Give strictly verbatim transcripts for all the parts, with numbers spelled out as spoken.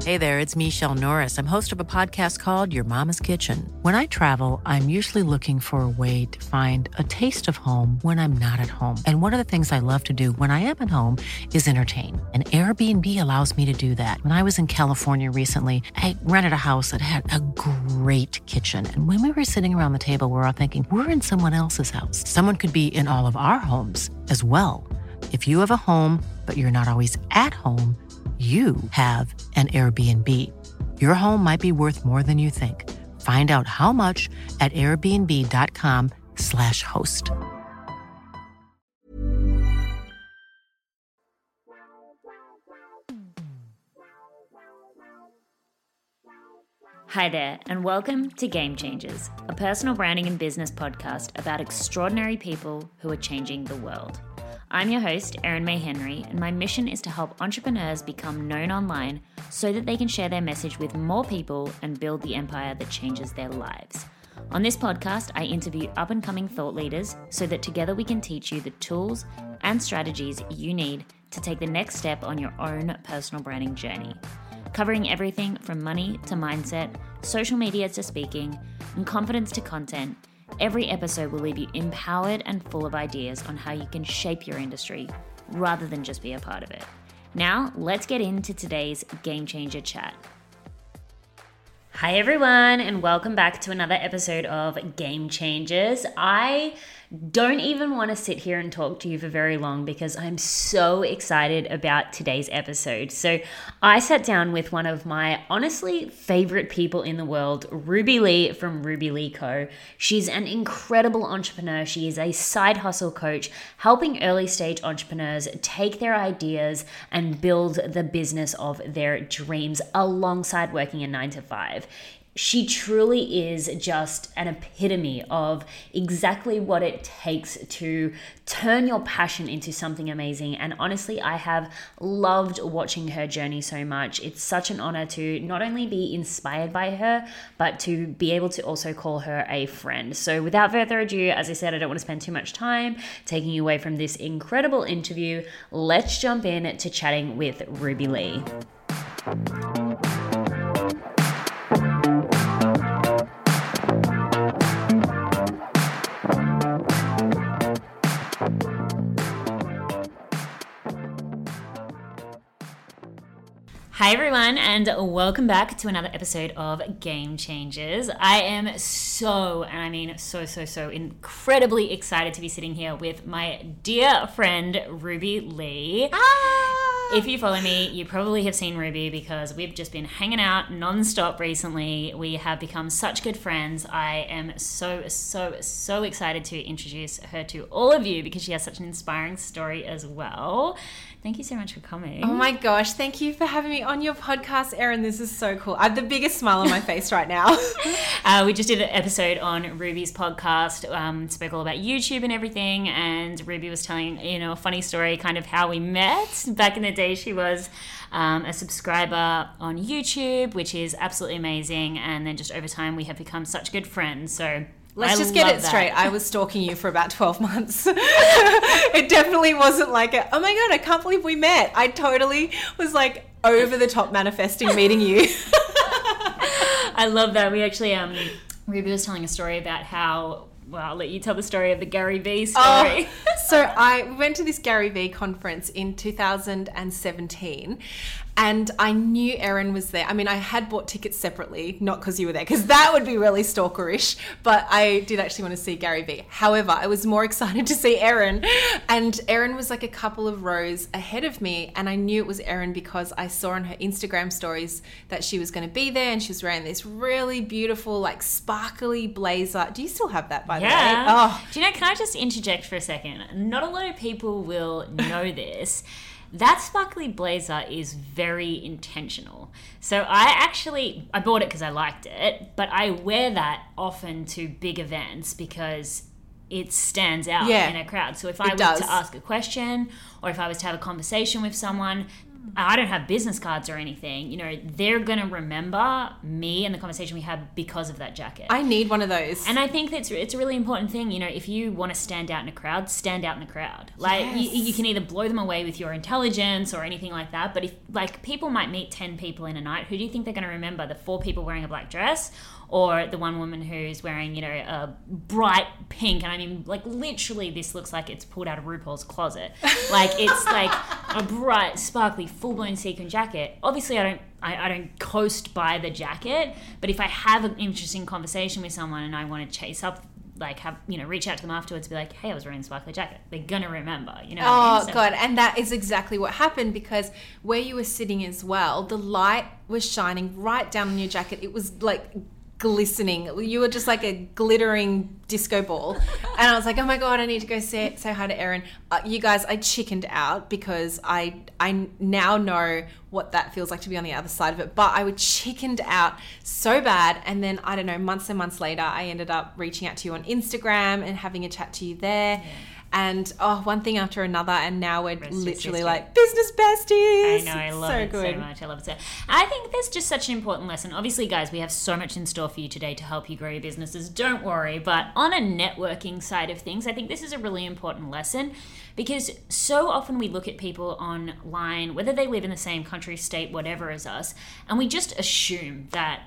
Hey there, it's Michelle Norris. I'm host of a podcast called Your Mama's Kitchen. When I travel, I'm usually looking for a way to find a taste of home when I'm not at home. And one of the things I love to do when I am at home is entertain. And Airbnb allows me to do that. When I was in California recently, I rented a house that had a great kitchen. And when we were sitting around the table, we were all thinking, we're in someone else's house. Someone could be in all of our homes as well. If you have a home, but you're not always at home, you have an Airbnb. Your home might be worth more than you think. Find out how much at airbnb.com slash host. Hi there, and welcome to Game Changers, a personal branding and business podcast about extraordinary people who are changing the world. I'm your host, Erin May Henry, and my mission is to help entrepreneurs become known online so that they can share their message with more people and build the empire that changes their lives. On this podcast, I interview up-and-coming thought leaders so that together we can teach you the tools and strategies you need to take the next step on your own personal branding journey. Covering everything from money to mindset, social media to speaking, and confidence to content, every episode will leave you empowered and full of ideas on how you can shape your industry rather than just be a part of it. Now, let's get into today's Game Changer chat. Hi everyone, and welcome back to another episode of Game Changers. I don't even want to sit here and talk to you for very long because I'm so excited about today's episode. So I sat down with one of my honestly favorite people in the world, Ruby Lee from Ruby Lee Co. She's an incredible entrepreneur. She is a side hustle coach, helping early stage entrepreneurs take their ideas and build the business of their dreams alongside working a nine to five. She truly is just an epitome of exactly what it takes to turn your passion into something amazing. And honestly, I have loved watching her journey so much. It's such an honor to not only be inspired by her, but to be able to also call her a friend. So without further ado, as I said, I don't want to spend too much time taking you away from this incredible interview. Let's jump in to chatting with Ruby Lee. Hi everyone, and welcome back to another episode of Game Changers. I am so, and I mean so, so, so incredibly excited to be sitting here with my dear friend, Ruby Lee. Ah! If you follow me, you probably have seen Ruby because we've just been hanging out non-stop recently. We have become such good friends. I am so, so, so excited to introduce her to all of you because she has such an inspiring story as well. Thank you so much for coming. Oh my gosh, thank you for having me on your podcast, Erin. This is so cool. I have the biggest smile on my face right now. uh, we just did an episode on Ruby's podcast, um, spoke all about YouTube and everything, and Ruby was telling, you know, a funny story, kind of how we met. Back in the day, she was um, a subscriber on YouTube, which is absolutely amazing, and then just over time, we have become such good friends, so... Let's I just get it that. straight. I was stalking you for about twelve months. It definitely wasn't like, a, oh my God, I can't believe we met. I totally was like over the top manifesting meeting you. I love that. We actually, um, Ruby was telling a story about how, well, I'll let you tell the story of the Gary Vee story. Oh, so I went to this Gary Vee conference in two thousand seventeen. And I knew Erin was there. I mean, I had bought tickets separately, not because you were there, because that would be really stalkerish. But I did actually want to see Gary Vee. However, I was more excited to see Erin. And Erin was like a couple of rows ahead of me. And I knew it was Erin because I saw on her Instagram stories that she was going to be there. And she was wearing this really beautiful, like sparkly blazer. Do you still have that, by the yeah. way? Oh. Do you know, can I just interject for a second? Not a lot of people will know this. That sparkly blazer is very intentional. So I actually, I bought it because I liked it, but I wear that often to big events because it stands out yeah, in a crowd. So if I was does. to ask a question or if I was to have a conversation with someone, I don't have business cards or anything, you know, they're going to remember me and the conversation we had because of that jacket. I need one of those. And I think that's it's a really important thing, you know, if you want to stand out in a crowd, stand out in a crowd. Like Yes. you, you can either blow them away with your intelligence or anything like that, but if like people might meet ten people in a night, who do you think they're going to remember? The four people wearing a black dress or the one woman who's wearing, you know, a bright pink, and I mean, like literally this looks like it's pulled out of RuPaul's closet. Like it's like a bright, sparkly, full-blown sequin jacket. Obviously, I don't, I, I don't coast by the jacket, but if I have an interesting conversation with someone and I want to chase up, like have, you know, reach out to them afterwards, be like, hey, I was wearing a sparkly jacket. They're gonna remember, you know. Oh, what I mean? So- God. And that is exactly what happened, because where you were sitting as well, the light was shining right down on your jacket. It was like glistening. You were just like a glittering disco ball. And I was like, oh my God, I need to go say, say hi to Erin. Uh, you guys, I chickened out because I I now know what that feels like to be on the other side of it. But I would chickened out so bad. And then, I don't know, months and months later, I ended up reaching out to you on Instagram and having a chat to you there. Yeah. And oh, one thing after another, and now we're Rest literally like business besties. I know, I love so it good. so much. I love it so. I think there's just such an important lesson. Obviously, guys, we have so much in store for you today to help you grow your businesses. Don't worry. But on a networking side of things, I think this is a really important lesson, because so often we look at people online, whether they live in the same country, state, whatever as us, and we just assume that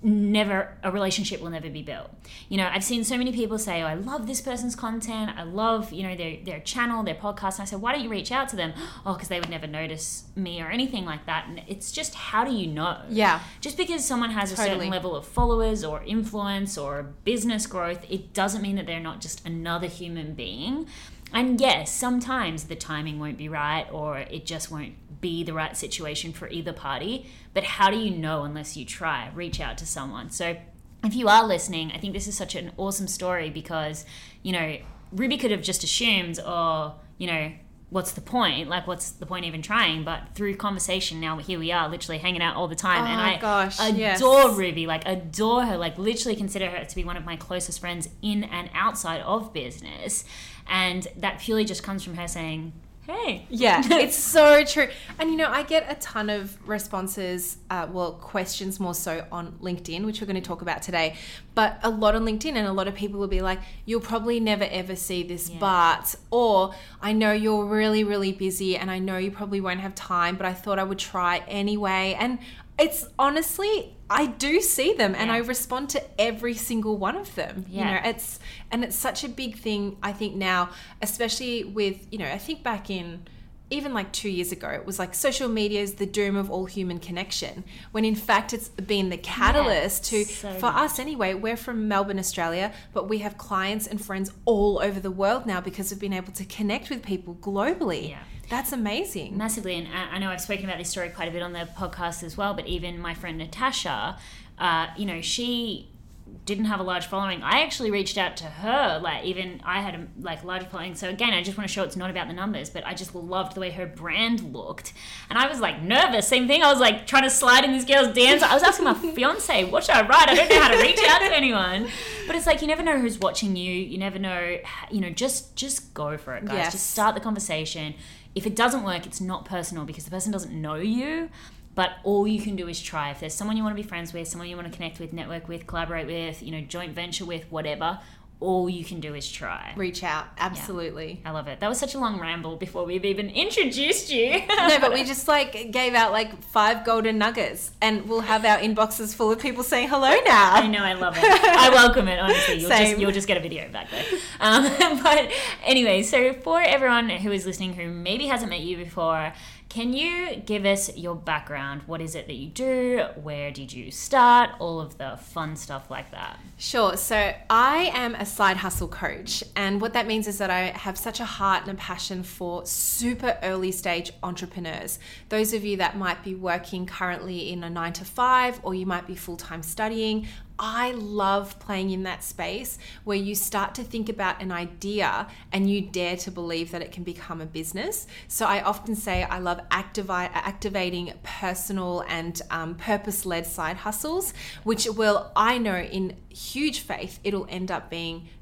never a relationship will never be built. You know, I've seen so many people say, oh, I love this person's content, I love, you know, their their channel, their podcast, and I said, why don't you reach out to them? Oh, because they would never notice me or anything like that. And it's just, how do you know? Yeah. Just because someone has Totally. a certain level of followers or influence or business growth, it doesn't mean that they're not just another human being. And yes, sometimes the timing won't be right, or it just won't be the right situation for either party. But how do you know unless you try? Reach out to someone. So if you are listening, I think this is such an awesome story, because, you know, Ruby could have just assumed, oh, you know, what's the point? Like, what's the point even trying? But through conversation, now here we are, literally hanging out all the time. Oh, and I gosh, adore yes. Ruby, like adore her, like literally consider her to be one of my closest friends in and outside of business. And that purely just comes from her saying, hey. Yeah, it's so true. And, you know, I get a ton of responses, uh, well, questions more so on LinkedIn, which we're going to talk about today, but a lot on LinkedIn, and a lot of people will be like, you'll probably never ever see this, Yeah. but, or I know you're really, really busy and I know you probably won't have time, but I thought I would try anyway. And it's honestly, I do see them and Yeah. I respond to every single one of them. Yeah. You know, it's, and it's such a big thing, I think now, especially with, you know, I think back in, even like two years ago, it was like social media is the doom of all human connection, when in fact it's been the catalyst Yeah, to, so for much. us anyway, we're from Melbourne, Australia, but we have clients and friends all over the world now because we've been able to connect with people globally. Yeah. That's amazing. Massively. And I I know I've spoken about this story quite a bit on the podcast as well, but even my friend Natasha, uh, you know, she didn't have a large following. I actually reached out to her, like even I had a like large following. So again, I just want to show it's not about the numbers, but I just loved the way her brand looked. And I was like nervous, same thing. I was like trying to slide in this girl's D Ms. I was asking my fiance, what should I write? I don't know how to reach out to anyone. But it's like, you never know who's watching you. You never know, you know, just, just go for it, guys. Yes. Just start the conversation. If it doesn't work, it's not personal because the person doesn't know you. But all you can do is try. If there's someone you want to be friends with, someone you want to connect with, network with, collaborate with, you know, joint venture with, whatever, all you can do is try. Reach out. Absolutely. I love it. That was such a long ramble before we've even introduced you. No, but we just like gave out like five golden nuggets, and we'll have our inboxes full of people saying hello now. I know, I love it. I welcome it, honestly. You'll Same. just you'll just get a video back there. Um, but anyway, so for everyone who is listening who maybe hasn't met you before, can you give us your background? What is it that you do? Where did you start? All of the fun stuff like that. Sure. So I am a side hustle coach. And what that means is that I have such a heart and a passion for super early stage entrepreneurs. Those of you that might be working currently in a nine to five, or you might be full-time studying. I love playing in that space where you start to think about an idea and you dare to believe that it can become a business. So I often say I love activi- activating personal and um, purpose-led side hustles, which will, I know in huge faith, it'll end up being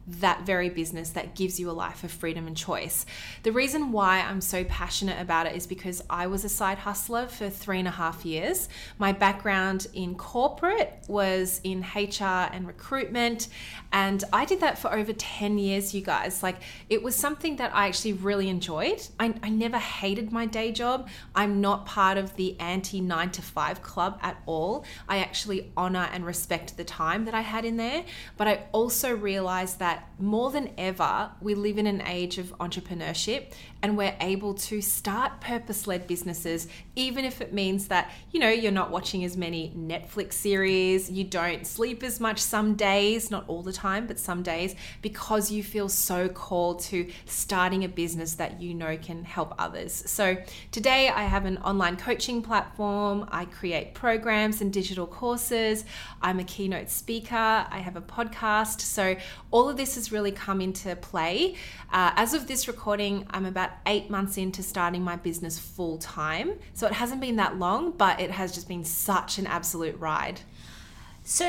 that very business that gives you a life of freedom and choice. The reason why I'm so passionate about it is because I was a side hustler for three and a half years. My background in corporate was in H R and recruitment, and I did that for over ten years, you guys. Like, it was something that I actually really enjoyed. I, I never hated my day job. I'm not part of the anti nine to five club at all. I actually honor and respect the time that I had in there, but I also realized that more than ever, we live in an age of entrepreneurship, and we're able to start purpose-led businesses, even if it means that, you know, you're not watching as many Netflix series, you don't sleep as much some days, not all the time, but some days, because you feel so called to starting a business that you know can help others. So today I have an online coaching platform. I create programs and digital courses. I'm a keynote speaker. I have a podcast. So all of this has really come into play. Uh, as of this recording, I'm about eight months into starting my business full time. So it hasn't been that long, but it has just been such an absolute ride. So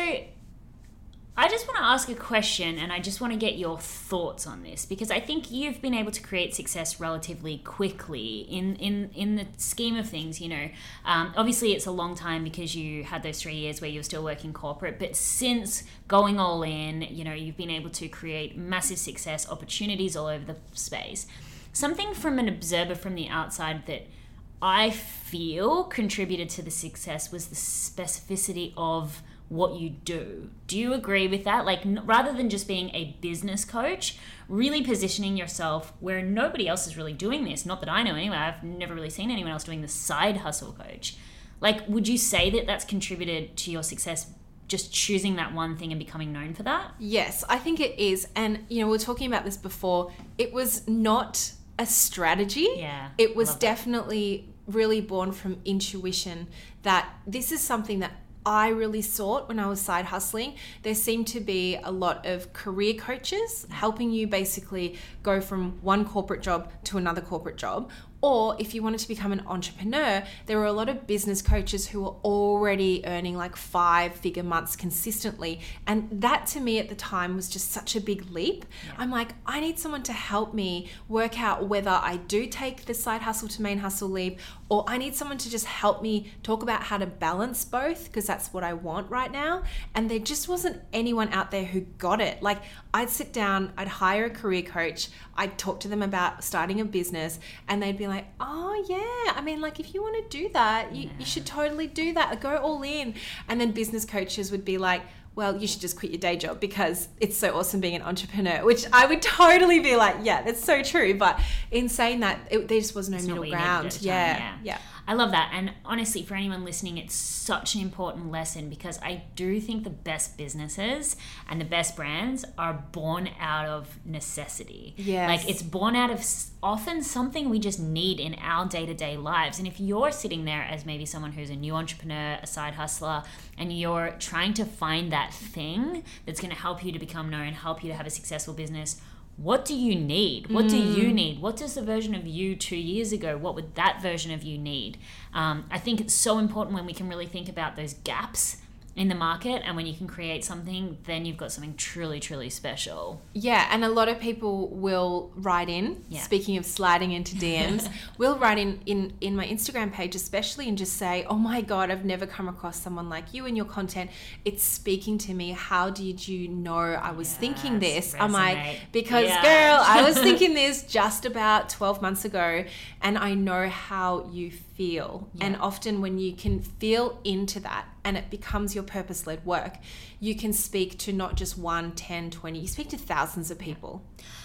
I just want to ask a question, and I just want to get your thoughts on this, because I think you've been able to create success relatively quickly in in, in the scheme of things. You know, um, obviously it's a long time because you had those three years where you were still working corporate, but since going all in, you know, you've been able to create massive success, opportunities all over the space. Something from an observer from the outside that I feel contributed to the success was the specificity of what you do. Do you agree with that? Like, n- rather than just being a business coach, really positioning yourself where nobody else is really doing this. Not that I know anyway. I've never really seen anyone else doing the side hustle coach. Like, would you say that that's contributed to your success, just choosing that one thing and becoming known for that? Yes, I think it is. And, you know, we were talking about this before. It was not a strategy. Yeah. It was definitely really born from intuition that this is something that I really sought when I was side hustling. There seemed to be a lot of career coaches helping you basically go from one corporate job to another corporate job. Or if you wanted to become an entrepreneur, there were a lot of business coaches who were already earning like five figure months consistently. And that to me at the time was just such a big leap. Yeah. I'm like, I need someone to help me work out whether I do take the side hustle to main hustle leap, or I need someone to just help me talk about how to balance both, because that's what I want right now. And there just wasn't anyone out there who got it. Like, I'd sit down, I'd hire a career coach, I'd talk to them about starting a business, and they'd be like, oh yeah, I mean, like, if you want to do that, you, yeah. you should totally do that, go all in. And then business coaches would be like, well, you should just quit your day job because it's so awesome being an entrepreneur, which I would totally be like, yeah, that's so true. But in saying that, it, there just was no it's middle ground. Yeah, yeah, yeah. I love that. And honestly, for anyone listening, it's such an important lesson, because I do think the best businesses and the best brands are born out of necessity. Yes. Like, it's born out of often something we just need in our day-to-day lives. And if you're sitting there as maybe someone who's a new entrepreneur, a side hustler, and you're trying to find that thing that's going to help you to become known, help you to have a successful business, what do you need? What mm. do you need? What does the version of you two years ago, what would that version of you need? Um, I think it's so important when we can really think about those gaps in the market, and when you can create something, then you've got something truly, truly special. Yeah, and a lot of people will write in, yeah. speaking of sliding into D Ms, will write in, in in my Instagram page especially, and just say, oh my God, I've never come across someone like you and your content. It's speaking to me. How did you know I was yes, thinking this? Resonate. I'm like, because yeah. girl, I was thinking this just about twelve months ago, and I know how you feel. Yeah. And often when you can feel into that, and it becomes your purpose-led work, you can speak to not just one, ten, twenty, you speak to thousands of people.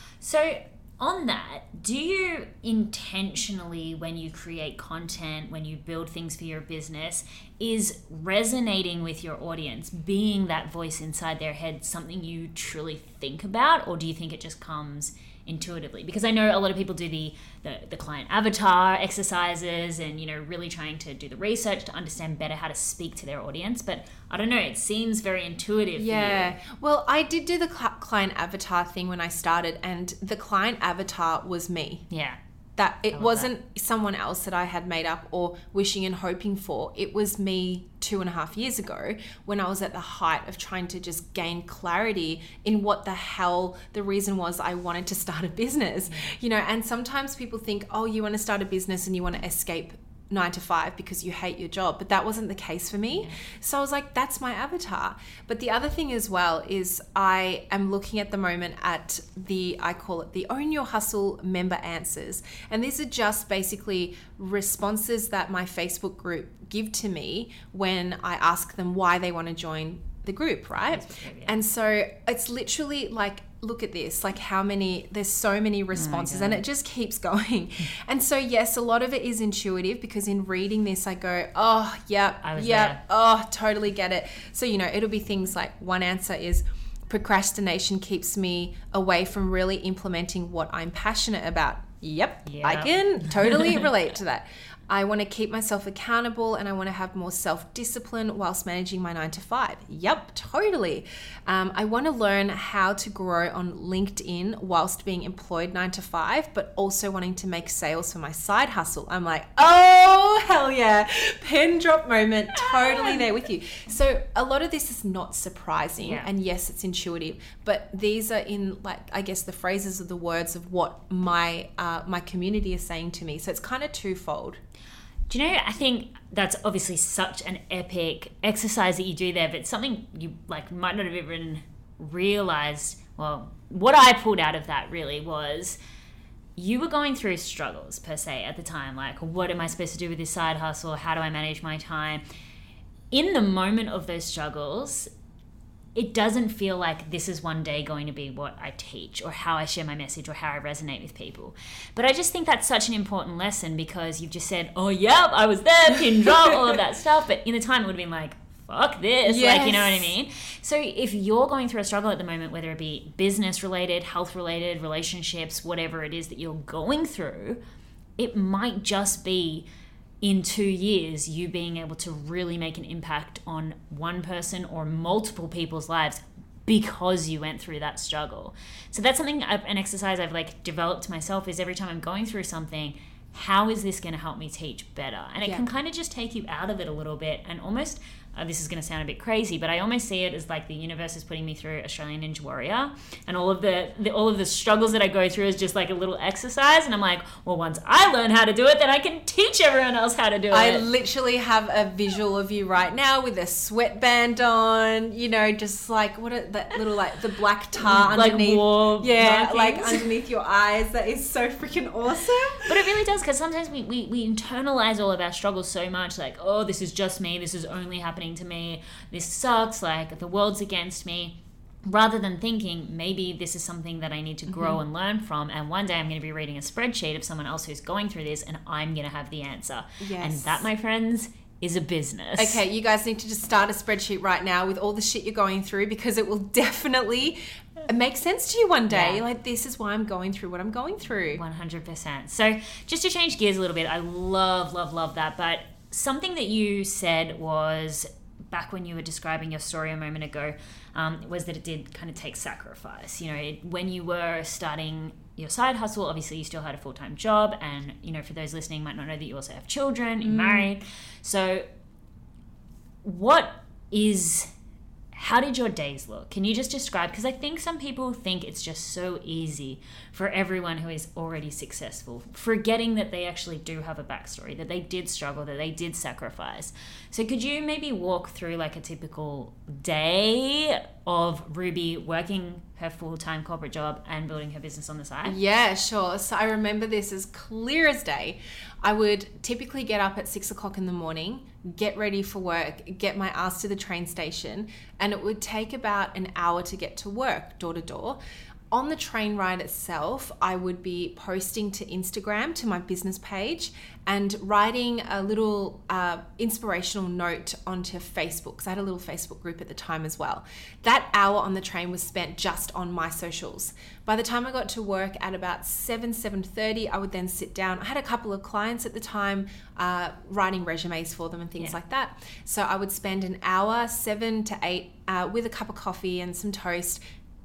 So on that, do you intentionally, when you create content, when you build things for your business, is resonating with your audience, being that voice inside their head, something you truly think about, or do you think it just comes intuitively? Because I know a lot of people do the, the the client avatar exercises and, you know, really trying to do the research to understand better how to speak to their audience, but I don't know, it seems very intuitive. Yeah. For you. Well, I did do the cl- client avatar thing when I started, and the client avatar was me. Yeah. That it wasn't that. someone else that I had made up or wishing and hoping for. It was me two and a half years ago when I was at the height of trying to just gain clarity in what the hell the reason was I wanted to start a business. You know, and sometimes people think, oh, you want to start a business and you want to escape nine to five because you hate your job, but that wasn't the case for me. Yeah. So I was like, that's my avatar. But the other thing as well is I am looking at the moment at the, I call it the Own Your Hustle member answers. And these are just basically responses that my Facebook group give to me when I ask them why they want to join the group, right? Yeah. And so it's literally like, look at this, like how many, there's so many responses oh and it just keeps going. And so yes, a lot of it is intuitive because in reading this, I go, oh, yep, yep, oh, totally get it. So, you know, it'll be things like one answer is procrastination keeps me away from really implementing what I'm passionate about. Yep, yep. I can totally relate to that. I want to keep myself accountable and I want to have more self-discipline whilst managing my nine to five. Yep, totally. Um, I want to learn how to grow on LinkedIn whilst being employed nine to five, but also wanting to make sales for my side hustle. I'm like, oh, hell yeah. Pin drop moment, totally there with you. So a lot of this is not surprising. Yeah. And yes, it's intuitive, but these are in like, I guess the phrases of the words of what my, uh, my community is saying to me. So it's kind of twofold. Do you know, I think that's obviously such an epic exercise that you do there, but it's something you like might not have even realized. Well, what I pulled out of that really was you were going through struggles per se at the time. Like, what am I supposed to do with this side hustle? How do I manage my time? In the moment of those struggles, it doesn't feel like this is one day going to be what I teach or how I share my message or how I resonate with people. But I just think that's such an important lesson because you've just said, oh, yep, I was there, pin drop, all of that stuff. But in the time, it would have been like, fuck this. Yes. Like, you know what I mean? So if you're going through a struggle at the moment, whether it be business related, health related, relationships, whatever it is that you're going through, it might just be in two years, you being able to really make an impact on one person or multiple people's lives because you went through that struggle. So that's something, an exercise I've like developed myself is every time I'm going through something, how is this going to help me teach better? And it yeah. can kind of just take you out of it a little bit and almost, uh, this is going to sound a bit crazy, but I almost see it as like the universe is putting me through Australian Ninja Warrior, and all of the, the all of the struggles that I go through is just like a little exercise, and I'm like, well, once I learn how to do it, then I can teach everyone else how to do I it. I literally have a visual of you right now with a sweatband on, you know, just like what a, that little like the black tar like underneath, war yeah, markings. like underneath your eyes. That is so freaking awesome. But it really does, because sometimes we, we we internalize all of our struggles so much, like, oh, this is just me, this is only happening to me, this sucks, like the world's against me, rather than thinking maybe this is something that I need to grow mm-hmm. and learn from, and one day I'm going to be reading a spreadsheet of someone else who's going through this and I'm going to have the answer. Yes. And that, my friends, is a business. Okay, you guys need to just start a spreadsheet right now with all the shit you're going through, because it will definitely make sense to you one day. Yeah. Like, this is why I'm going through what I'm going through. one hundred percent. So just to change gears a little bit, I love, love, love that. But something that you said was, back when you were describing your story a moment ago, um, was that it did kind of take sacrifice. You know, it, when you were starting your side hustle, obviously you still had a full-time job, and, you know, for those listening might not know that you also have children, you're mm. married. So what is, how did your days look? Can you just describe, because I think some people think it's just so easy for everyone who is already successful, forgetting that they actually do have a backstory, that they did struggle, that they did sacrifice. So could you maybe walk through like a typical day of Ruby working her full-time corporate job and building her business on the side? Yeah, sure. So I remember this as clear as day. I would typically get up at six o'clock in the morning, get ready for work, get my ass to the train station, and it would take about an hour to get to work, door to door. On the train ride itself, I would be posting to Instagram, to my business page, and writing a little uh, inspirational note onto Facebook, because I had a little Facebook group at the time as well. That hour on the train was spent just on my socials. By the time I got to work at about seven, seven thirty, I would then sit down. I had a couple of clients at the time, uh, writing resumes for them and things yeah. like that. So I would spend an hour, seven to eight, uh, with a cup of coffee and some toast,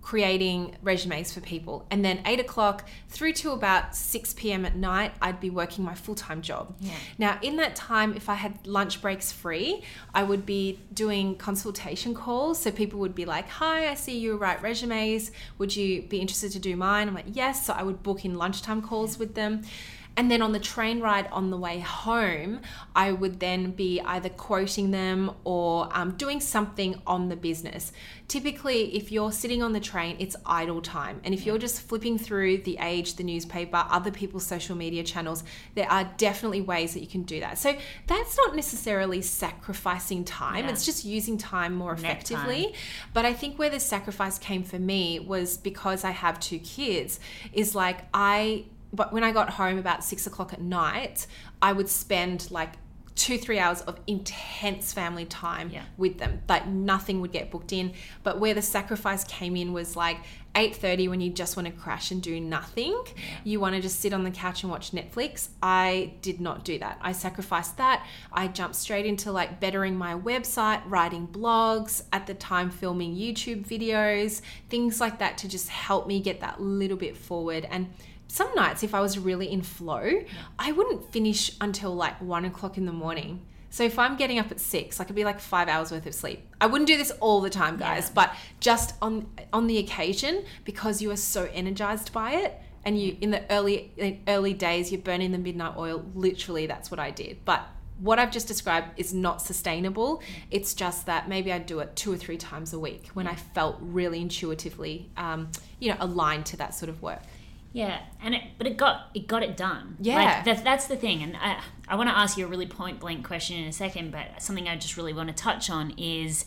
creating resumes for people. And then eight o'clock through to about six p.m. at night, I'd be working my full-time job. Yeah. Now, in that time, if I had lunch breaks free, I would be doing consultation calls. So people would be like, hi, I see you write resumes. Would you be interested to do mine? I'm like, yes. So I would book in lunchtime calls with them. And then on the train ride on the way home, I would then be either quoting them or um, doing something on the business. Typically, if you're sitting on the train, it's idle time. And if you're just flipping through The Age, the newspaper, other people's social media channels, there are definitely ways that you can do that. So that's not necessarily sacrificing time. Yeah. It's just using time more Neck effectively. time. But I think where the sacrifice came for me was because I have two kids, is like I... But when I got home about six o'clock at night, I would spend like two, three hours of intense family time yeah. with them. Like nothing would get booked in. But where the sacrifice came in was like eight thirty when you just want to crash and do nothing. Yeah. You want to just sit on the couch and watch Netflix. I did not do that. I sacrificed that. I jumped straight into like bettering my website, writing blogs, at the time filming YouTube videos, things like that to just help me get that little bit forward. And some nights, if I was really in flow, yeah. I wouldn't finish until like one o'clock in the morning. So if I'm getting up at six, like it'd be like five hours worth of sleep. I wouldn't do this all the time, guys, yeah. but just on on the occasion, because you are so energized by it. And you, in the early in early days, you're burning the midnight oil. Literally, that's what I did. But what I've just described is not sustainable. It's just that maybe I'd do it two or three times a week when I felt really intuitively, um, you know, aligned to that sort of work. Yeah, and it, but it got it got it done. Yeah, like that, that's the thing. And I, I want to ask you a really point blank question in a second, but something I just really want to touch on is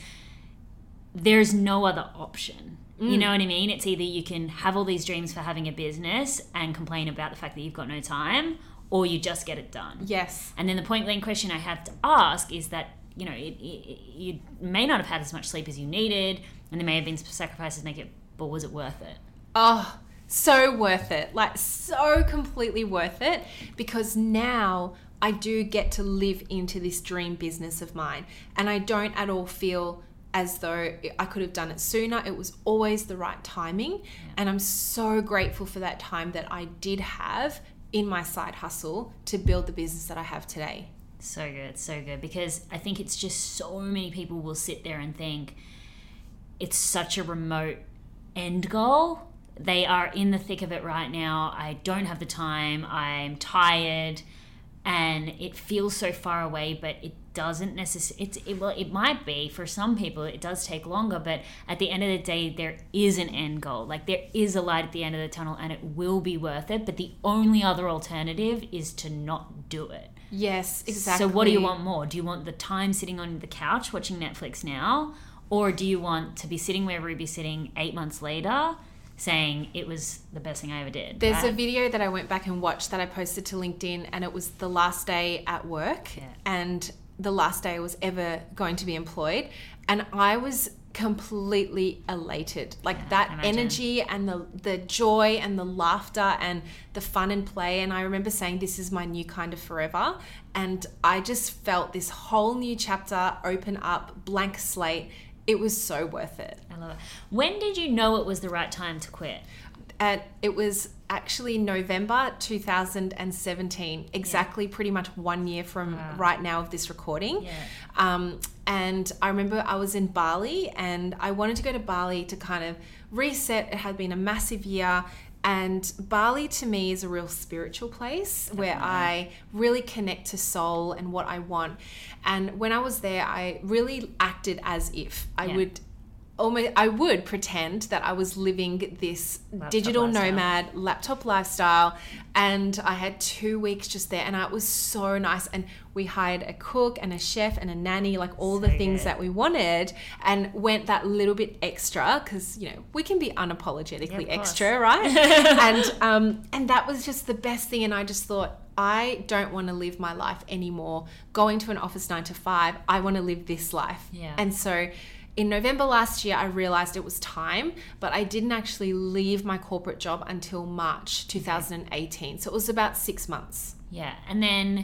there's no other option. Mm. You know what I mean? It's either you can have all these dreams for having a business and complain about the fact that you've got no time, or you just get it done. Yes. And then the point blank question I have to ask is that, you know, it, it, you may not have had as much sleep as you needed, and there may have been some sacrifices to make it, but was it worth it? Oh, so worth it. Like so completely worth it, because now I do get to live into this dream business of mine, and I don't at all feel as though I could have done it sooner. It was always the right timing. Yeah. And I'm so grateful for that time that I did have in my side hustle to build the business that I have today. So good, so good. Because I think it's just so many people will sit there and think it's such a remote end goal. They are in the thick of it right now. I don't have the time. I'm tired. And it feels so far away, but it doesn't necessarily, it's, it, well, it might be for some people, it does take longer, but at the end of the day, there is an end goal. Like there is a light at the end of the tunnel, and it will be worth it. But the only other alternative is to not do it. Yes, exactly. So what do you want more? Do you want the time sitting on the couch watching Netflix now? Or do you want to be sitting where Ruby's sitting eight months later saying it was the best thing I ever did? There's right? a video that I went back and watched that I posted to LinkedIn, and it was the last day at work yeah. and the last day I was ever going to be employed. And I was completely elated. Like yeah, that energy and the, the joy and the laughter and the fun and play. And I remember saying, this is my new kind of forever. And I just felt this whole new chapter open up, blank slate. It was so worth it. I love it. When did you know it was the right time to quit? At, it was actually November two thousand seventeen, exactly yeah. pretty much one year from wow. right now of this recording. Yeah. Um, and I remember I was in Bali, and I wanted to go to Bali to kind of reset. It had been a massive year. And Bali to me is a real spiritual place Definitely. Where I really connect to soul and what I want. And when I was there, I really acted as if I yeah. would almost, I would pretend that I was living this laptop digital lifestyle. nomad laptop lifestyle. And I had two weeks just there, and it was so nice. And we hired a cook and a chef and a nanny, like all so the things good. That we wanted, and went that little bit extra because, you know, we can be unapologetically yeah, extra, right? and um, and that was just the best thing. And I just thought, I don't want to live my life anymore going to an office nine to five. I want to live this life. Yeah. And so in November last year, I realized it was time, but I didn't actually leave my corporate job until March two thousand eighteen. So it was about six months. Yeah. And then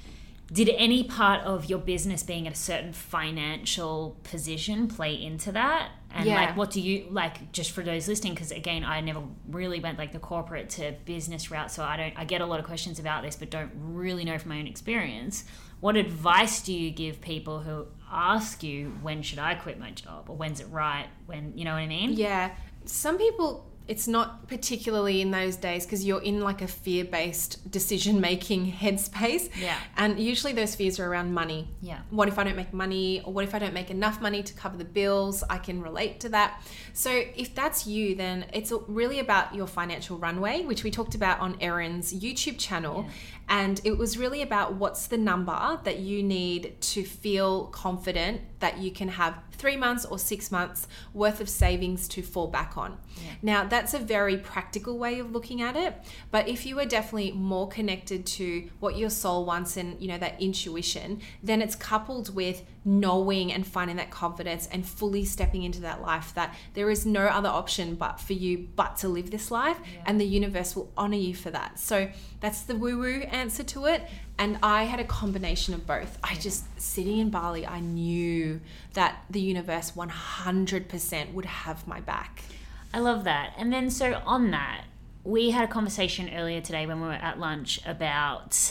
did any part of your business being at a certain financial position play into that? And Yeah. like, what do you, like, just for those listening, because again, I never really went like the corporate to business route, so I don't, I get a lot of questions about this, but don't really know from my own experience. What advice do you give people who ask you, when should I quit my job, or when's it right, when, you know what I mean? Yeah. Some people, it's not particularly in those days because you're in like a fear-based decision-making headspace. Yeah. And usually those fears are around money. Yeah. What if I don't make money? Or what if I don't make enough money to cover the bills? I can relate to that. So if that's you, then it's really about your financial runway, which we talked about on Erin's YouTube channel. Yeah. And it was really about what's the number that you need to feel confident that you can have three months or six months worth of savings to fall back on. Yeah. Now, that's a very practical way of looking at it. But if you are definitely more connected to what your soul wants and, you know, that intuition, then it's coupled with knowing and finding that confidence and fully stepping into that life, that there is no other option but for you but to live this life. Yeah. And the universe will honor you for that. So that's the woo-woo answer to it. And I had a combination of both. I just, sitting in Bali, I knew that the universe one hundred percent would have my back. I love that. And then, so on that, we had a conversation earlier today when we were at lunch about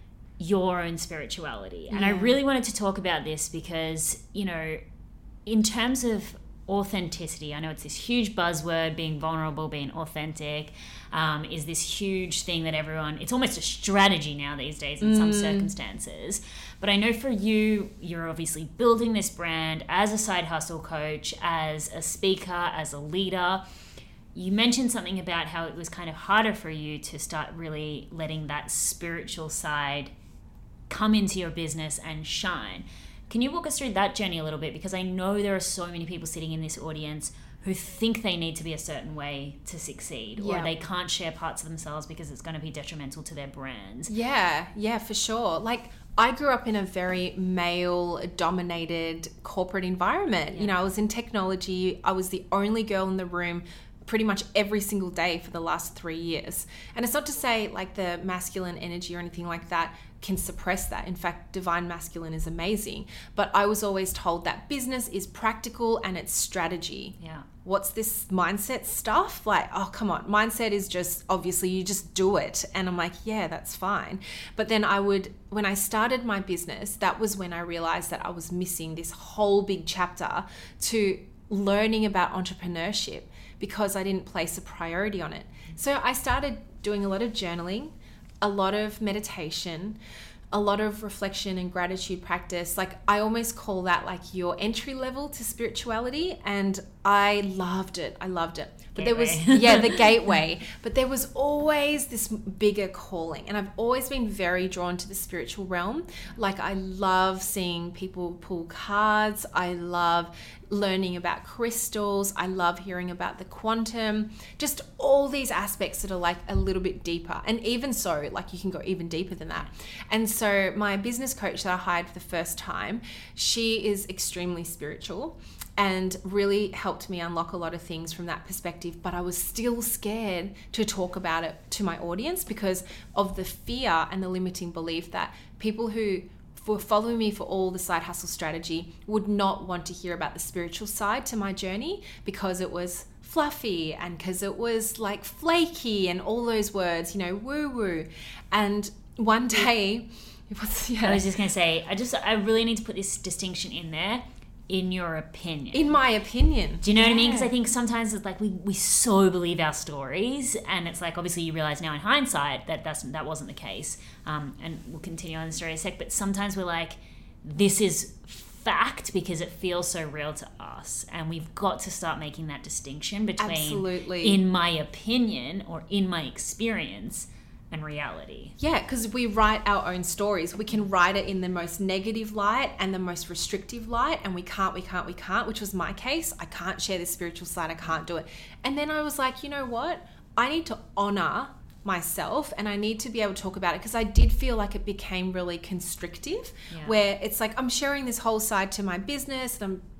your own spirituality. And Yeah. I really wanted to talk about this because, you know, in terms of authenticity, I know it's this huge buzzword, being vulnerable, being authentic, um, is this huge thing that everyone, it's almost a strategy now these days in some circumstances. But I know for you, you're obviously building this brand as a side hustle coach, as a speaker, as a leader. You mentioned something about how it was kind of harder for you to start really letting that spiritual side come into your business and shine. Can you walk us through that journey a little bit? Because I know there are so many people sitting in this audience who think they need to be a certain way to succeed, or Yeah. they can't share parts of themselves because it's going to be detrimental to their brands. Yeah, yeah, for sure. Like, I grew up in a very male-dominated corporate environment. Yeah. You know, I was in technology. I was the only girl in the room pretty much every single day for the last three years. And it's not to say like the masculine energy or anything like that can suppress that. In fact, divine masculine is amazing. But I was always told that business is practical and it's strategy. Yeah. What's this mindset stuff? Like, oh, come on. Mindset is just, obviously, you just do it. And I'm like, yeah, that's fine. But then I would, when I started my business, that was when I realized that I was missing this whole big chapter to learning about entrepreneurship because I didn't place a priority on it. So I started doing a lot of journaling, a lot of meditation, a lot of reflection and gratitude practice. Like, I almost call that like your entry level to spirituality. And I loved it. I loved it. But there was, Gateway. yeah, the gateway. But there was always this bigger calling. And I've always been very drawn to the spiritual realm. Like, I love seeing people pull cards. I love learning about crystals. I love hearing about the quantum, just all these aspects that are like a little bit deeper. And even so, like, you can go even deeper than that. And so my business coach that I hired for the first time, she is extremely spiritual and really helped me unlock a lot of things from that perspective. But I was still scared to talk about it to my audience because of the fear and the limiting belief that people who were following me for all the side hustle strategy would not want to hear about the spiritual side to my journey because it was fluffy and because it was like flaky and all those words, you know, woo woo. And one day it was, yeah. I was just going to say, I just, I really need to put this distinction in there. In your opinion. In my opinion. Do you know yeah. what I mean? Because I think sometimes it's like we, we so believe our stories, and it's like, obviously you realize now in hindsight that that's, that wasn't the case. Um, and we'll continue on the story in a sec, but sometimes we're like, this is fact because it feels so real to us. And we've got to start making that distinction between Absolutely. in my opinion or in my experience and reality. Yeah, because we write our own stories. We can write it in the most negative light and the most restrictive light, and we can't, we can't, we can't, which was my case. I can't share the spiritual side. I can't do it. And then I was like, you know what? I need to honor myself and I need to be able to talk about it because I did feel like it became really constrictive Yeah. where it's like I'm sharing this whole side to my business and I'm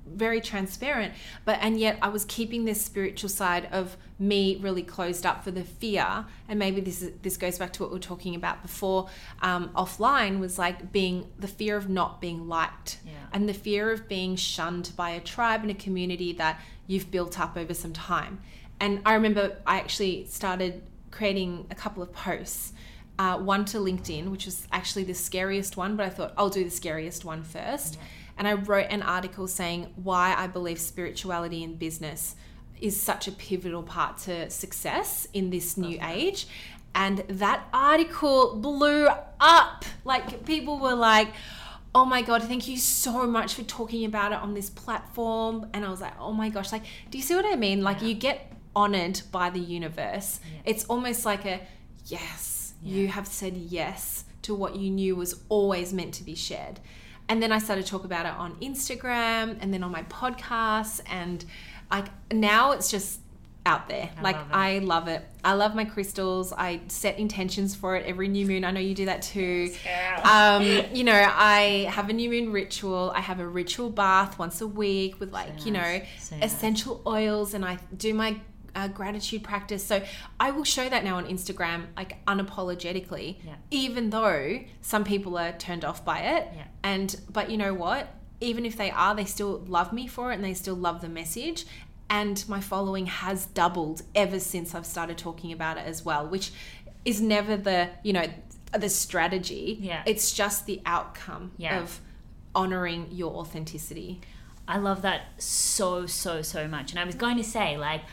very transparent, but and yet I was keeping this spiritual side of me really closed up for the fear. And maybe this is, this goes back to what we were talking about before um, offline, was like being the fear of not being liked, yeah. and the fear of being shunned by a tribe and a community that you've built up over some time. And I remember I actually started creating a couple of posts, uh, one to LinkedIn, which was actually the scariest one, but I thought I'll do the scariest one first. Yeah. And I wrote an article saying why I believe spirituality in business is such a pivotal part to success in this new age. And that article blew up. Like, people were like, oh my God, thank you so much for talking about it on this platform. And I was like, oh my gosh, like, do you see what I mean? Like, yeah. you get honored by the universe. Yeah. It's almost like a, yes, yeah. you have said yes to what you knew was always meant to be shared. And then I started to talk about it on Instagram and then on my podcasts, and like now it's just out there. I like love I love it. I love my crystals. I set intentions for it every new moon. I know you do that too. Um, you know, I have a new moon ritual. I have a ritual bath once a week with like, so you know, nice. so essential nice. oils, and I do my Uh, gratitude practice. So I will show that now on Instagram, like unapologetically, yeah. even though some people are turned off by it. Yeah. And, but you know what? Even if they are, they still love me for it and they still love the message. And my following has doubled ever since I've started talking about it as well, which is never the, you know, the strategy. Yeah. It's just the outcome yeah. of honoring your authenticity. I love that so, so, so much. And I was going to say, like,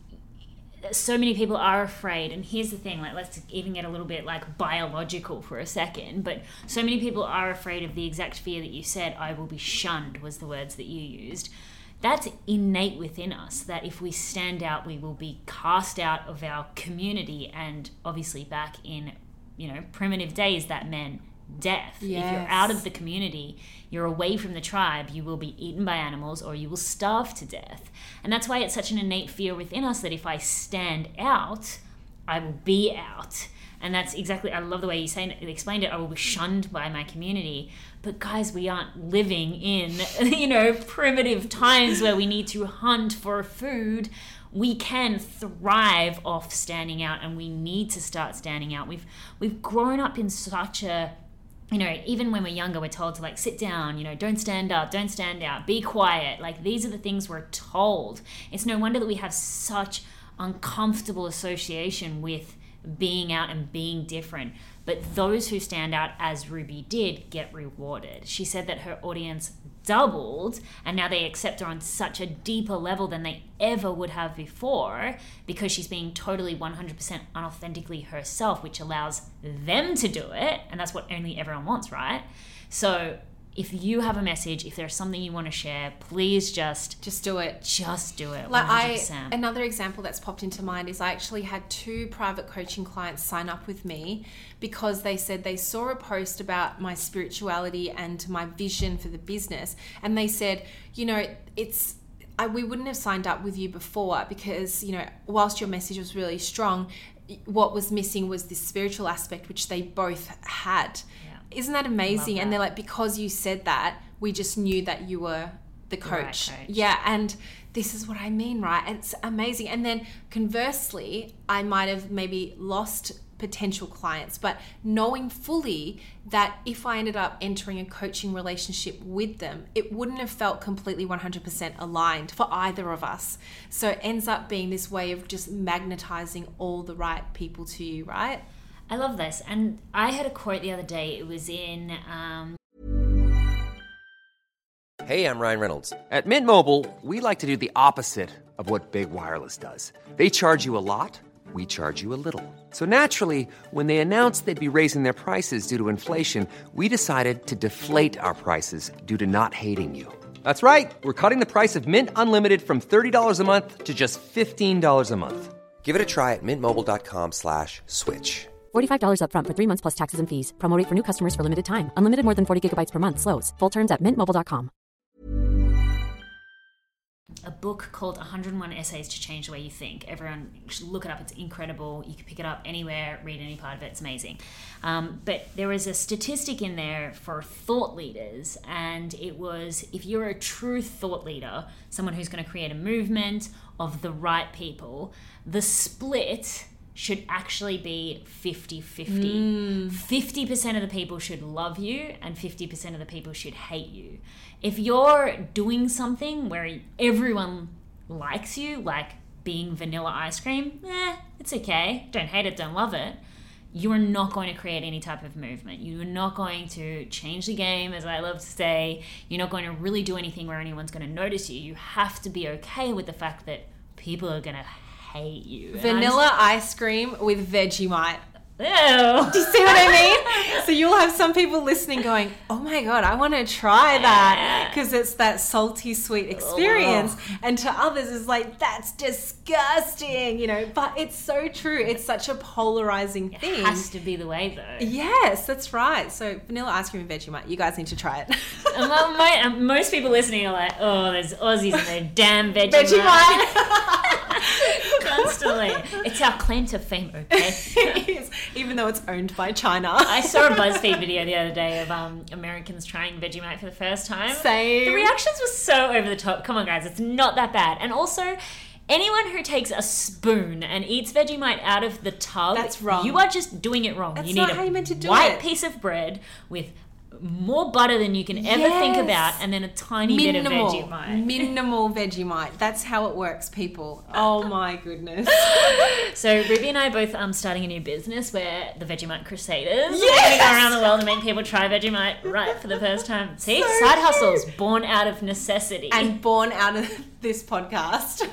so many people are afraid, and here's the thing, like, let's even get a little bit like biological for a second, but so many people are afraid of the exact fear that you said. I will be shunned was the words that you used. That's innate within us, that if we stand out, we will be cast out of our community. And obviously back in, you know, primitive days, that meant death. Yes. If you're out of the community, you're away from the tribe, you will be eaten by animals or you will starve to death. And that's why it's such an innate fear within us that if I stand out, I will be out. And that's exactly, I love the way you say it, explained it. I will be shunned by my community. But guys, we aren't living in, you know, primitive times where we need to hunt for food. We can thrive off standing out, and we need to start standing out. We've we've grown up in such a, you know, even when we're younger, we're told to like sit down, you know, don't stand up, don't stand out, be quiet. Like, these are the things we're told. It's no wonder that we have such uncomfortable association with being out and being different. But those who stand out, as Ruby did, get rewarded. She said that her audience doubled, and now they accept her on such a deeper level than they ever would have before, because she's being totally one hundred percent unauthentically herself, which allows them to do it. And that's what only everyone wants, right? So if you have a message, if there's something you want to share, please just just do it. Just do it. Like one hundred percent. I, another example that's popped into mind is I actually had two private coaching clients sign up with me because they said they saw a post about my spirituality and my vision for the business, and they said, you know, it's I, we wouldn't have signed up with you before because, you know, whilst your message was really strong, what was missing was this spiritual aspect, which they both had. Isn't that amazing? That. And they're like, because you said that, we just knew that you were the coach. Right, coach. Yeah, and this is what I mean, right? It's amazing. And then conversely, I might have maybe lost potential clients, but knowing fully that if I ended up entering a coaching relationship with them, it wouldn't have felt completely one hundred percent aligned for either of us. So it ends up being this way of just magnetizing all the right people to you, right? I love this. And I had a quote the other day. It was in... Um... Hey, I'm Ryan Reynolds. At Mint Mobile, we like to do the opposite of what Big Wireless does. They charge you a lot. We charge you a little. So naturally, when they announced they'd be raising their prices due to inflation, we decided to deflate our prices due to not hating you. That's right. We're cutting the price of Mint Unlimited from thirty dollars a month to just fifteen dollars a month. Give it a try at mintmobile.com slash switch. forty-five dollars up front for three months plus taxes and fees. Promo rate for new customers for limited time. Unlimited more than forty gigabytes per month slows. Full terms at mint mobile dot com. a book called one hundred one Essays to Change the Way You Think. Everyone should look it up. It's incredible. You can pick it up anywhere, read any part of it. It's amazing. Um, but there was a statistic in there for thought leaders, and it was, if you're a true thought leader, someone who's going to create a movement of the right people, the split should actually be fifty-fifty. Mm. fifty percent of the people should love you and fifty percent of the people should hate you. If you're doing something where everyone likes you, like being vanilla ice cream, eh, it's okay. Don't hate it, don't love it. You are not going to create any type of movement. You are not going to change the game, as I love to say. You're not going to really do anything where anyone's going to notice you. You have to be okay with the fact that people are going to hate you. Vanilla ice cream with Vegemite. Ew. Do you see what I mean? So you'll have some people listening going, oh my God, I want to try that, because it's that salty sweet experience. Oh. And to others it's like, that's disgusting, you know, but it's so true. It's such a polarizing it thing. It has to be the way though. Yes, that's right. So vanilla ice cream and Vegemite, you guys need to try it. Well, my, um, most people listening are like, oh, there's Aussies and their damn Vegemite. Vegemite. Constantly. It's our claim to fame, okay? It is, even though it's owned by China. I saw a BuzzFeed video the other day of um, Americans trying Vegemite for the first time. Same. The reactions were so over the top. Come on, guys, it's not that bad. And also, anyone who takes a spoon and eats Vegemite out of the tub, that's wrong. You are just doing it wrong. That's you not need how a you meant to do white it. piece of bread with more butter than you can ever yes. think about, and then a tiny minimal, bit of Vegemite. Minimal Vegemite. That's how it works, people. Oh my goodness. So Ruby and I are both um, starting a new business where the Vegemite Crusaders. Yes! We're going to go around the world and make people try Vegemite right for the first time. See? So Side cute. hustles born out of necessity. And born out of this podcast.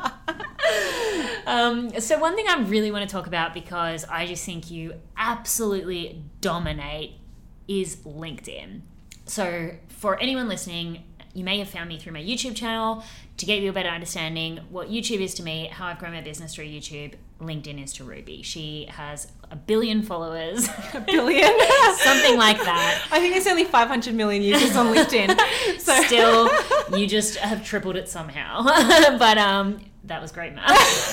um, so one thing I really want to talk about, because I just think you absolutely dominate, is LinkedIn. So for anyone listening, you may have found me through my YouTube channel. To get you a better understanding what YouTube is to me, how I've grown my business through YouTube, LinkedIn is to Ruby. She has a billion followers. A billion? Something like that. I think there's only five hundred million users on LinkedIn. So. Still, you just have tripled it somehow. But um, that was great math.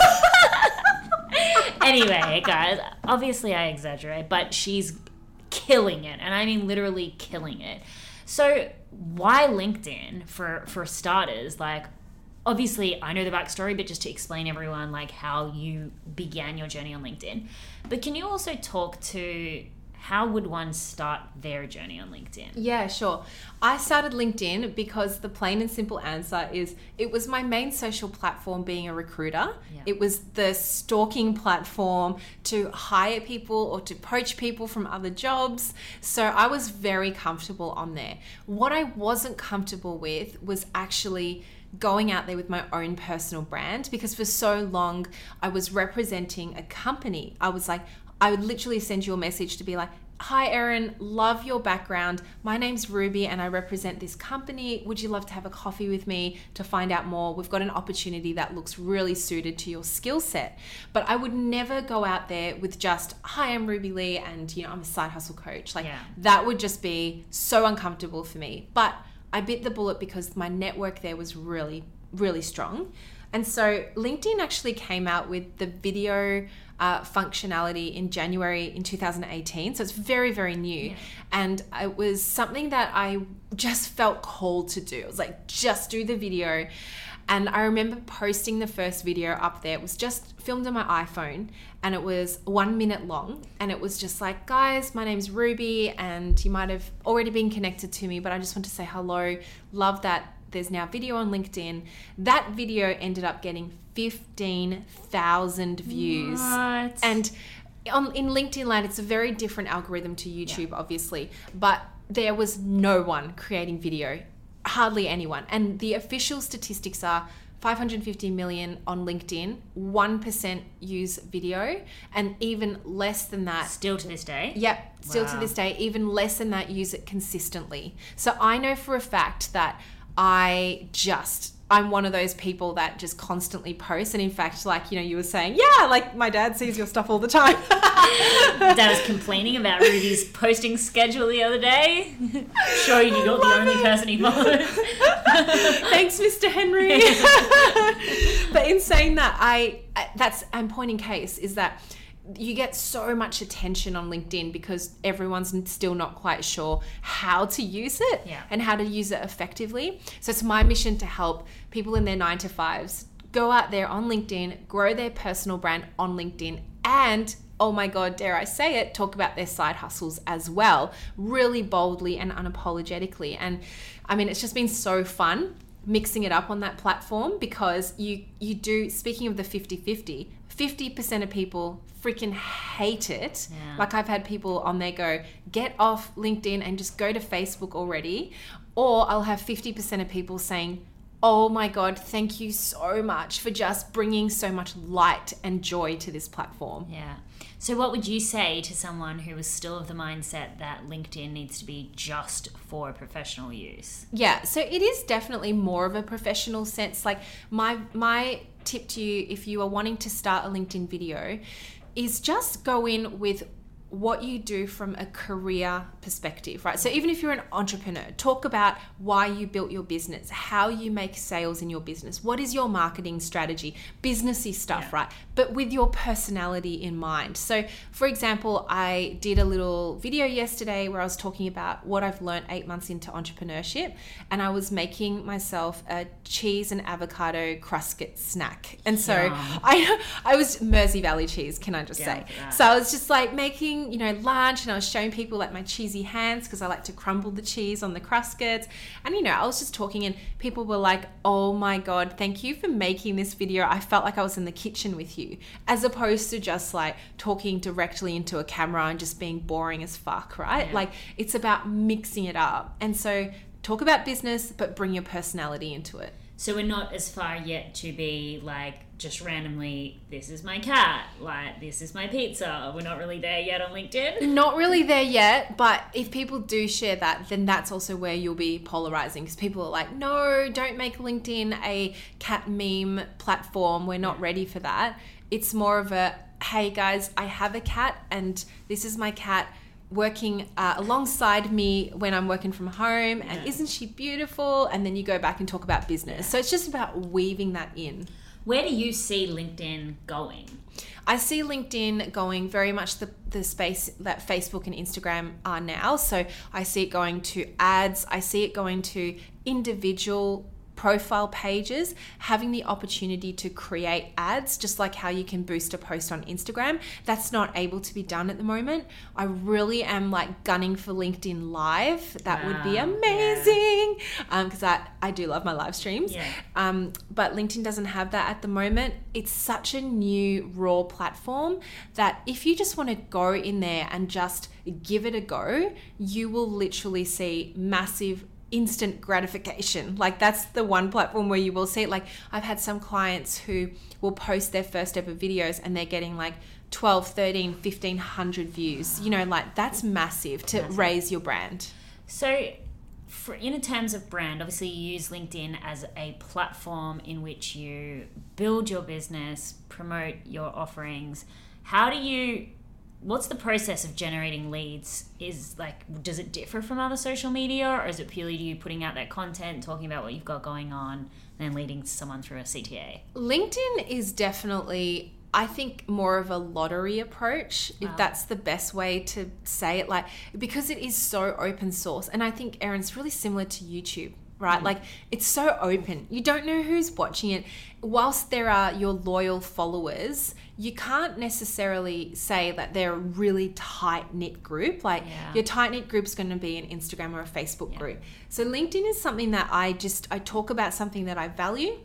Anyway, guys, obviously I exaggerate, but she's killing it, and I mean literally killing it. So why LinkedIn for for starters? Like, obviously I know the backstory, but just to explain everyone like how you began your journey on LinkedIn. But can you also talk to how would one start their journey on LinkedIn? Yeah, sure. I started LinkedIn because the plain and simple answer is it was my main social platform being a recruiter. Yeah. It was the stalking platform to hire people or to poach people from other jobs. So I was very comfortable on there. What I wasn't comfortable with was actually going out there with my own personal brand, because for so long I was representing a company. I was like, I would literally send you a message to be like, hi Erin, love your background. My name's Ruby and I represent this company. Would you love to have a coffee with me to find out more? We've got an opportunity that looks really suited to your skill set. But I would never go out there with just, hi, I'm Ruby Lee and you know I'm a side hustle coach. Like yeah. that would just be so uncomfortable for me. But I bit the bullet because my network there was really, really strong. And so LinkedIn actually came out with the video uh, functionality in January in two thousand eighteen. So it's very, very new. Yeah. And it was something that I just felt called to do. It was like, just do the video. And I remember posting the first video up there. It was just filmed on my iPhone and it was one minute long. And it was just like, guys, my name's Ruby and you might have already been connected to me, but I just want to say hello. Love that there's now video on LinkedIn. That video ended up getting fifteen thousand views. What? And on, in LinkedIn land, it's a very different algorithm to YouTube, yeah. obviously. But there was no one creating video. Hardly anyone. And the official statistics are five hundred fifty million on LinkedIn, one percent use video, and even less than that. Still to this day? Yep, still wow. to this day, even less than that use it consistently. So I know for a fact that I just, I'm one of those people that just constantly post. And in fact, like, you know, you were saying, yeah, like my dad sees your stuff all the time. Dad was complaining about Ruby's posting schedule the other day. Showing you got the only person he follows. Thanks, Mister Henry. But in saying that, I that's I'm pointing case is that you get so much attention on LinkedIn because everyone's still not quite sure how to use it yeah. and how to use it effectively. So it's my mission to help people in their nine to fives go out there on LinkedIn, grow their personal brand on LinkedIn, and oh my God, dare I say it, talk about their side hustles as well, really boldly and unapologetically. And I mean, it's just been so fun mixing it up on that platform because you you do, speaking of the fifty-fifty, fifty percent of people freaking hate it. Yeah. Like I've had people on there go, get off LinkedIn and just go to Facebook already. Or I'll have fifty percent of people saying, oh my God, thank you so much for just bringing so much light and joy to this platform. Yeah. So what would you say to someone who is still of the mindset that LinkedIn needs to be just for professional use? Yeah, so it is definitely more of a professional sense. Like my my tip to you, if you are wanting to start a LinkedIn video, is just go in with what you do from a career perspective, right? So even if you're an entrepreneur, talk about why you built your business, how you make sales in your business, what is your marketing strategy, businessy stuff, yeah. right? But with your personality in mind. So for example, I did a little video yesterday where I was talking about what I've learned eight months into entrepreneurship, and I was making myself a cheese and avocado crusket snack. And so yeah. I I was Mersey Valley cheese, can I just yeah, say? So I was just like making, you know, lunch, and I was showing people like my cheesy hands because I like to crumble the cheese on the cruskets. And, you know, I was just talking and people were like, oh my God, thank you for making this video. I felt like I was in the kitchen with you, as opposed to just like talking directly into a camera and just being boring as fuck, right? Yeah. Like it's about mixing it up. And so talk about business, but bring your personality into it. So we're not as far yet to be like just randomly, this is my cat, like this is my pizza. We're not really there yet on LinkedIn. Not really there yet, but if people do share that, then that's also where you'll be polarizing, because people are like, no, don't make LinkedIn a cat meme platform. We're not ready for that. It's more of a, hey guys, I have a cat and this is my cat working uh, alongside me when I'm working from home, and yeah. isn't she beautiful? And then you go back and talk about business. Yeah. So it's just about weaving that in. Where do you see LinkedIn going? I see LinkedIn going very much the, the space that Facebook and Instagram are now. So I see it going to ads. I see it going to individual profile pages, having the opportunity to create ads, just like how you can boost a post on Instagram. That's not able to be done at the moment. I really am like gunning for LinkedIn Live. That wow, would be amazing, because yeah. um, I, I do love my live streams. Yeah. Um, but LinkedIn doesn't have that at the moment. It's such a new raw platform that if you just want to go in there and just give it a go, you will literally see massive instant gratification. Like that's the one platform where you will see it. Like I've had some clients who will post their first ever videos and they're getting like twelve, thirteen, fifteen hundred views. You know, like that's massive to massive. raise your brand. So for, in terms of brand, obviously you use LinkedIn as a platform in which you build your business, promote your offerings. How do you What's the process of generating leads? Is like, does it differ from other social media, or is it purely you putting out that content, talking about what you've got going on, and then leading someone through a C T A? LinkedIn is definitely, I think, more of a lottery approach, if wow. that's the best way to say it, like, because it is so open source. And I think, Erin, it's really similar to YouTube, right? Mm-hmm. Like it's so open. You don't know who's watching it. Whilst there are your loyal followers, you can't necessarily say that they're a really tight-knit group. Like yeah. your tight-knit group is going to be an Instagram or a Facebook yeah. group. So LinkedIn is something that I just, I talk about something that I value,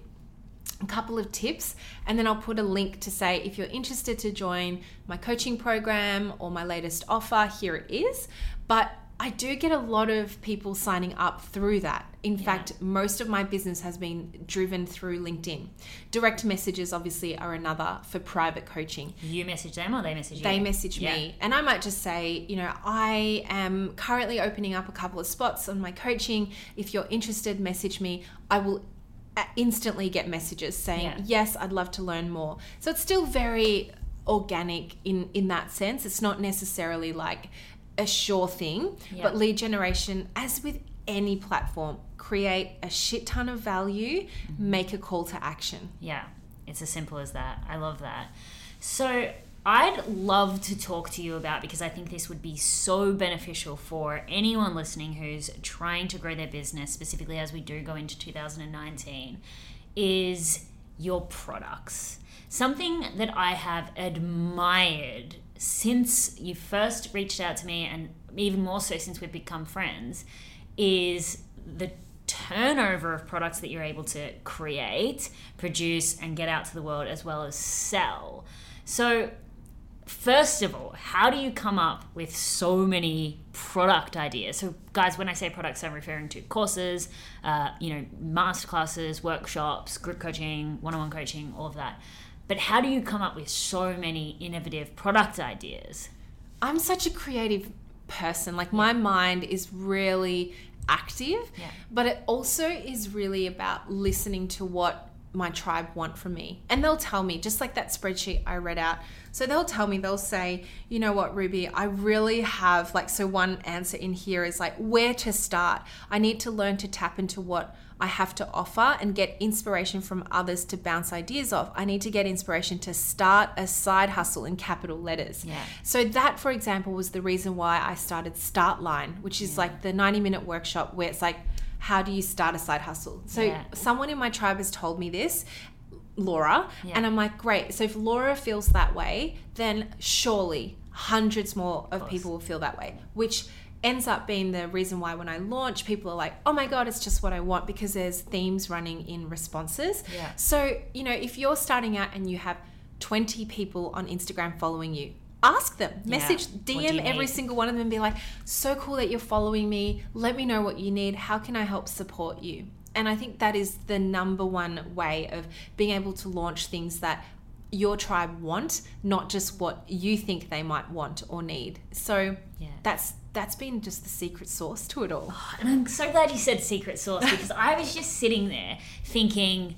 a couple of tips, and then I'll put a link to say, if you're interested to join my coaching program or my latest offer, here it is. But I do get a lot of people signing up through that. In yeah. fact, most of my business has been driven through LinkedIn. Direct messages obviously are another for private coaching. You message them or they message you? They message yeah. me. And I might just say, you know, I am currently opening up a couple of spots on my coaching. If you're interested, message me. I will instantly get messages saying, yeah. yes, I'd love to learn more. So it's still very organic in, in that sense. It's not necessarily like a sure thing, yeah. but lead generation, as with any platform. Create a shit ton of value, mm-hmm. make a call to action. Yeah, it's as simple as that. I love that. So I'd love to talk to you about, because I think this would be so beneficial for anyone listening who's trying to grow their business, specifically as we do go into two thousand nineteen, is your products. Something that I have admired since you first reached out to me, and even more so since we've become friends, is the turnover of products that you're able to create, produce, and get out to the world, as well as sell. So first of all, how do you come up with so many product ideas? So guys, when I say products, I'm referring to courses, uh, you know, masterclasses, workshops, group coaching, one-on-one coaching, all of that. But how do you come up with so many innovative product ideas? I'm such a creative person. Like, my mind is really active, yeah. but it also is really about listening to what my tribe want from me. And they'll tell me, just like that spreadsheet I read out. So they'll tell me, they'll say, you know what, Ruby, I really have, like, so one answer in here is like, where to start. I need to learn to tap into what I have to offer and get inspiration from others to bounce ideas off. I need to get inspiration to start a side hustle in capital letters. Yeah. So that, for example, was the reason why I started Startline, which is yeah. like the ninety minute workshop where it's like, how do you start a side hustle? So yeah. someone in my tribe has told me this, Laura, yeah. and I'm like, great. So if Laura feels that way, then surely hundreds more of, of people will feel that way, which ends up being the reason why when I launch, people are like, oh my God, it's just what I want, because there's themes running in responses. Yeah. So, you know, if you're starting out and you have twenty people on Instagram following you, ask them, message, yeah. D M every need? single one of them and be like, so cool that you're following me. Let me know what you need. How can I help support you? And I think that is the number one way of being able to launch things that your tribe want, not just what you think they might want or need. So yeah. that's that's been just the secret sauce to it all. Oh, and I'm so glad you said secret sauce, because I was just sitting there thinking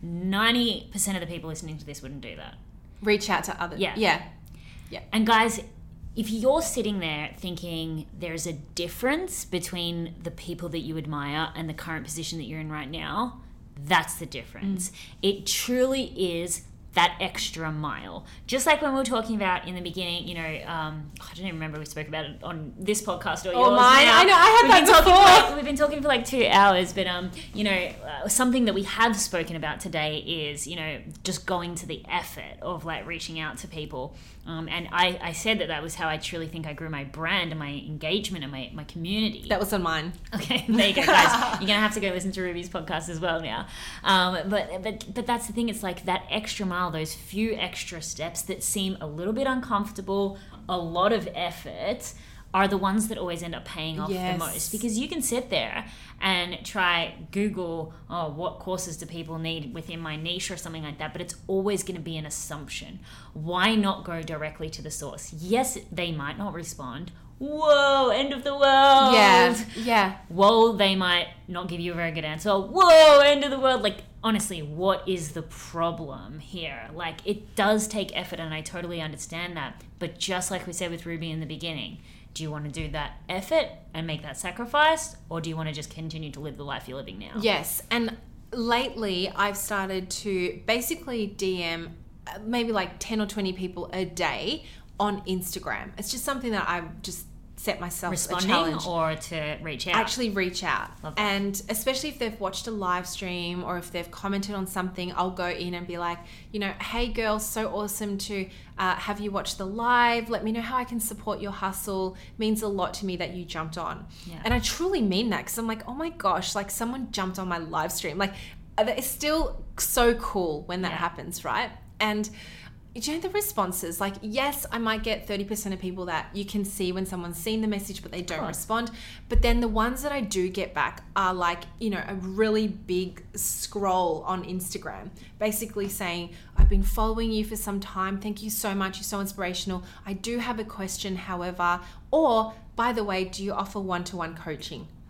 ninety percent of the people listening to this wouldn't do that. Reach out to others. Yeah. Yeah. Yeah. And guys, if you're sitting there thinking there's a difference between the people that you admire and the current position that you're in right now, that's the difference. Mm. It truly is that extra mile. Just like when we were talking about in the beginning, you know, um, I don't even remember if we spoke about it on this podcast or oh yours. mine, now. I know, I had we've that before. Like, we've been talking for like two hours, but um, you know, uh, something that we have spoken about today is, you know, just going to the effort of like reaching out to people. Um, and I, I said that that was how I truly think I grew my brand and my engagement and my, my community. That was on mine. Okay, there you go, guys. You're gonna have to go listen to Ruby's podcast as well now. Um, but but but that's the thing. It's like that extra mile, those few extra steps that seem a little bit uncomfortable, a lot of effort, are the ones that always end up paying off yes. the most. Because you can sit there and try Google, oh, what courses do people need within my niche or something like that, but it's always going to be an assumption. Why not go directly to the source? Yes, they might not respond. Whoa, end of the world. Yeah, yeah. Whoa, they might not give you a very good answer. Whoa, end of the world. Like, honestly, what is the problem here? Like, it does take effort, and I totally understand that. But just like we said with Ruby in the beginning, do you want to do that effort and make that sacrifice, or do you want to just continue to live the life you're living now? Yes, and lately I've started to basically D M maybe like ten or twenty people a day on Instagram. It's just something that I've just set myself Responding a challenge. Or to reach out? Actually reach out. Love that. And especially if they've watched a live stream or if they've commented on something, I'll go in and be like, you know, hey girls, so awesome to uh, have you watch the live. Let me know how I can support your hustle. Means a lot to me that you jumped on. Yeah. And I truly mean that, because I'm like, oh my gosh, like someone jumped on my live stream. Like, it's still so cool when that yeah. happens, right? And you know, the responses, like, yes, I might get thirty percent of people that you can see when someone's seen the message, but they don't respond. But then the ones that I do get back are like, you know, a really big scroll on Instagram, basically saying, I've been following you for some time. Thank you so much. You're so inspirational. I do have a question, however, or by the way, do you offer one-to-one coaching?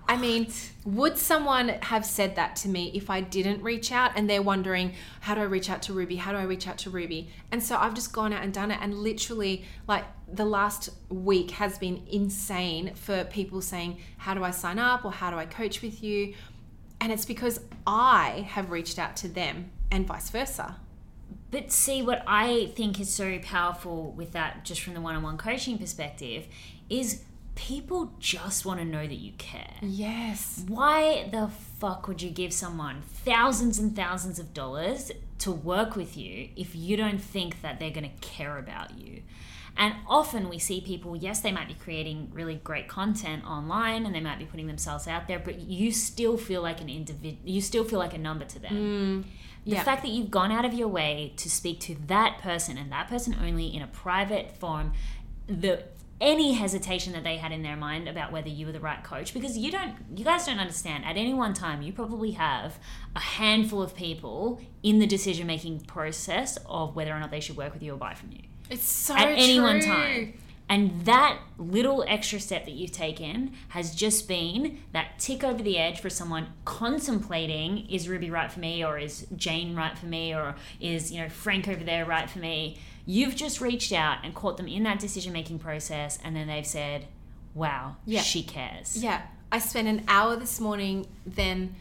I mean, would someone have said that to me if I didn't reach out and they're wondering, how do I reach out to Ruby? How do I reach out to Ruby? And so I've just gone out and done it. And literally, like, the last week has been insane for people saying, how do I sign up? Or how do I coach with you? And it's because I have reached out to them and vice versa. But see, what I think is so powerful with that, just from the one-on-one coaching perspective, is people just want to know that you care. Yes. Why the fuck would you give someone thousands and thousands of dollars to work with you if you don't think that they're going to care about you? And often we see people, yes, they might be creating really great content online and they might be putting themselves out there, but you still feel like an individual, you still feel like a number to them. Mm, the yeah. fact that you've gone out of your way to speak to that person and that person only in a private forum, the any hesitation that they had in their mind about whether you were the right coach, because you don't, you guys don't understand, at any one time you probably have a handful of people in the decision-making process of whether or not they should work with you or buy from you. It's so at any true. one time. And that little extra step that you've taken has just been that tick over the edge for someone contemplating, is Ruby right for me, or is Jane right for me, or is, you know, Frank over there right for me? You've just reached out and caught them in that decision-making process, and then they've said, wow, yeah. she cares. Yeah. I spent an hour this morning then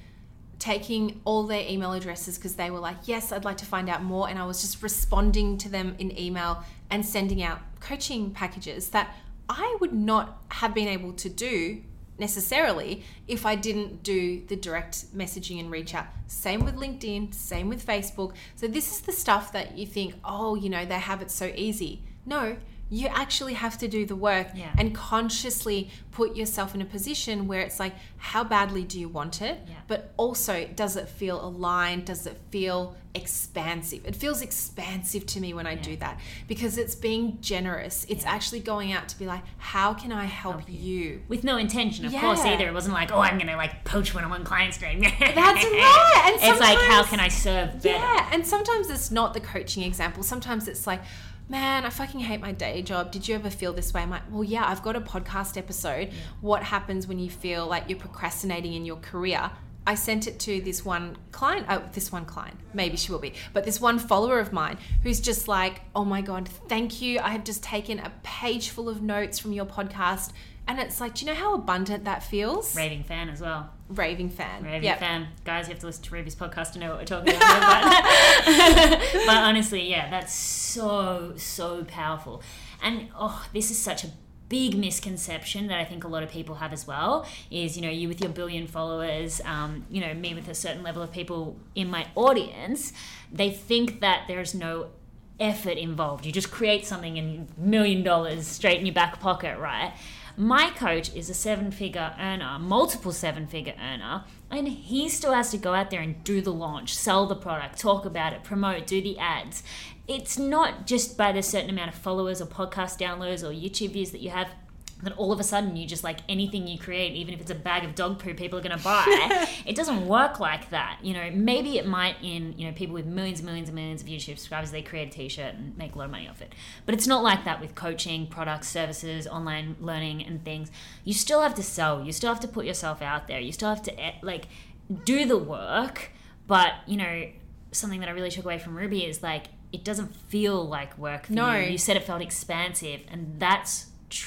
taking all their email addresses because they were like, yes, I'd like to find out more. And I was just responding to them in email and sending out coaching packages that I would not have been able to do necessarily if I didn't do the direct messaging and reach out. Same with LinkedIn, same with Facebook. So this is the stuff that you think, oh, you know, they have it so easy. No, you actually have to do the work yeah. and consciously put yourself in a position where it's like, how badly do you want it? Yeah. But also, does it feel aligned? Does it feel expansive? It feels expansive to me when I yeah. do that, because it's being generous. It's yeah. actually going out to be like, how can I help, help you? you? With no intention, of yeah. course, either. It wasn't like, oh, I'm going to like poach one-on-one client stream. That's right. And it's like, how can I serve better? Yeah. And sometimes it's not the coaching example. Sometimes it's like, man, I fucking hate my day job. Did you ever feel this way? I'm like, well, yeah, I've got a podcast episode. Yeah. What happens when you feel like you're procrastinating in your career? I sent it to this one client, oh, this one client, maybe she will be, but this one follower of mine who's just like, oh my God, thank you. I have just taken a page full of notes from your podcast. And it's like, do you know how abundant that feels? Raving fan as well. Raving fan. Raving yep. fan. Guys, you have to listen to Ruby's podcast to know what we're talking about. but, but honestly, yeah, that's so, so powerful. And oh, this is such a big misconception that I think a lot of people have as well, is, you know, you with your billion followers, um, you know, me with a certain level of people in my audience, they think that there's no effort involved. You just create something and a million dollars straight in your back pocket, right? My coach is a seven-figure earner, multiple seven-figure earner, and he still has to go out there and do the launch, sell the product, talk about it, promote, do the ads. It's not just by the certain amount of followers or podcast downloads or YouTube views that you have that all of a sudden you just, like, anything you create, even if it's a bag of dog poo, people are going to buy. It doesn't work like that. You know, maybe it might in, you know, people with millions and millions and millions of YouTube subscribers, they create a t-shirt and make a lot of money off it. But it's not like that with coaching, products, services, online learning and things. You still have to sell. You still have to put yourself out there. You still have to, like, do the work. But, you know, something that I really took away from Ruby is, like, it doesn't feel like work for no. you. You said it felt expansive, and that's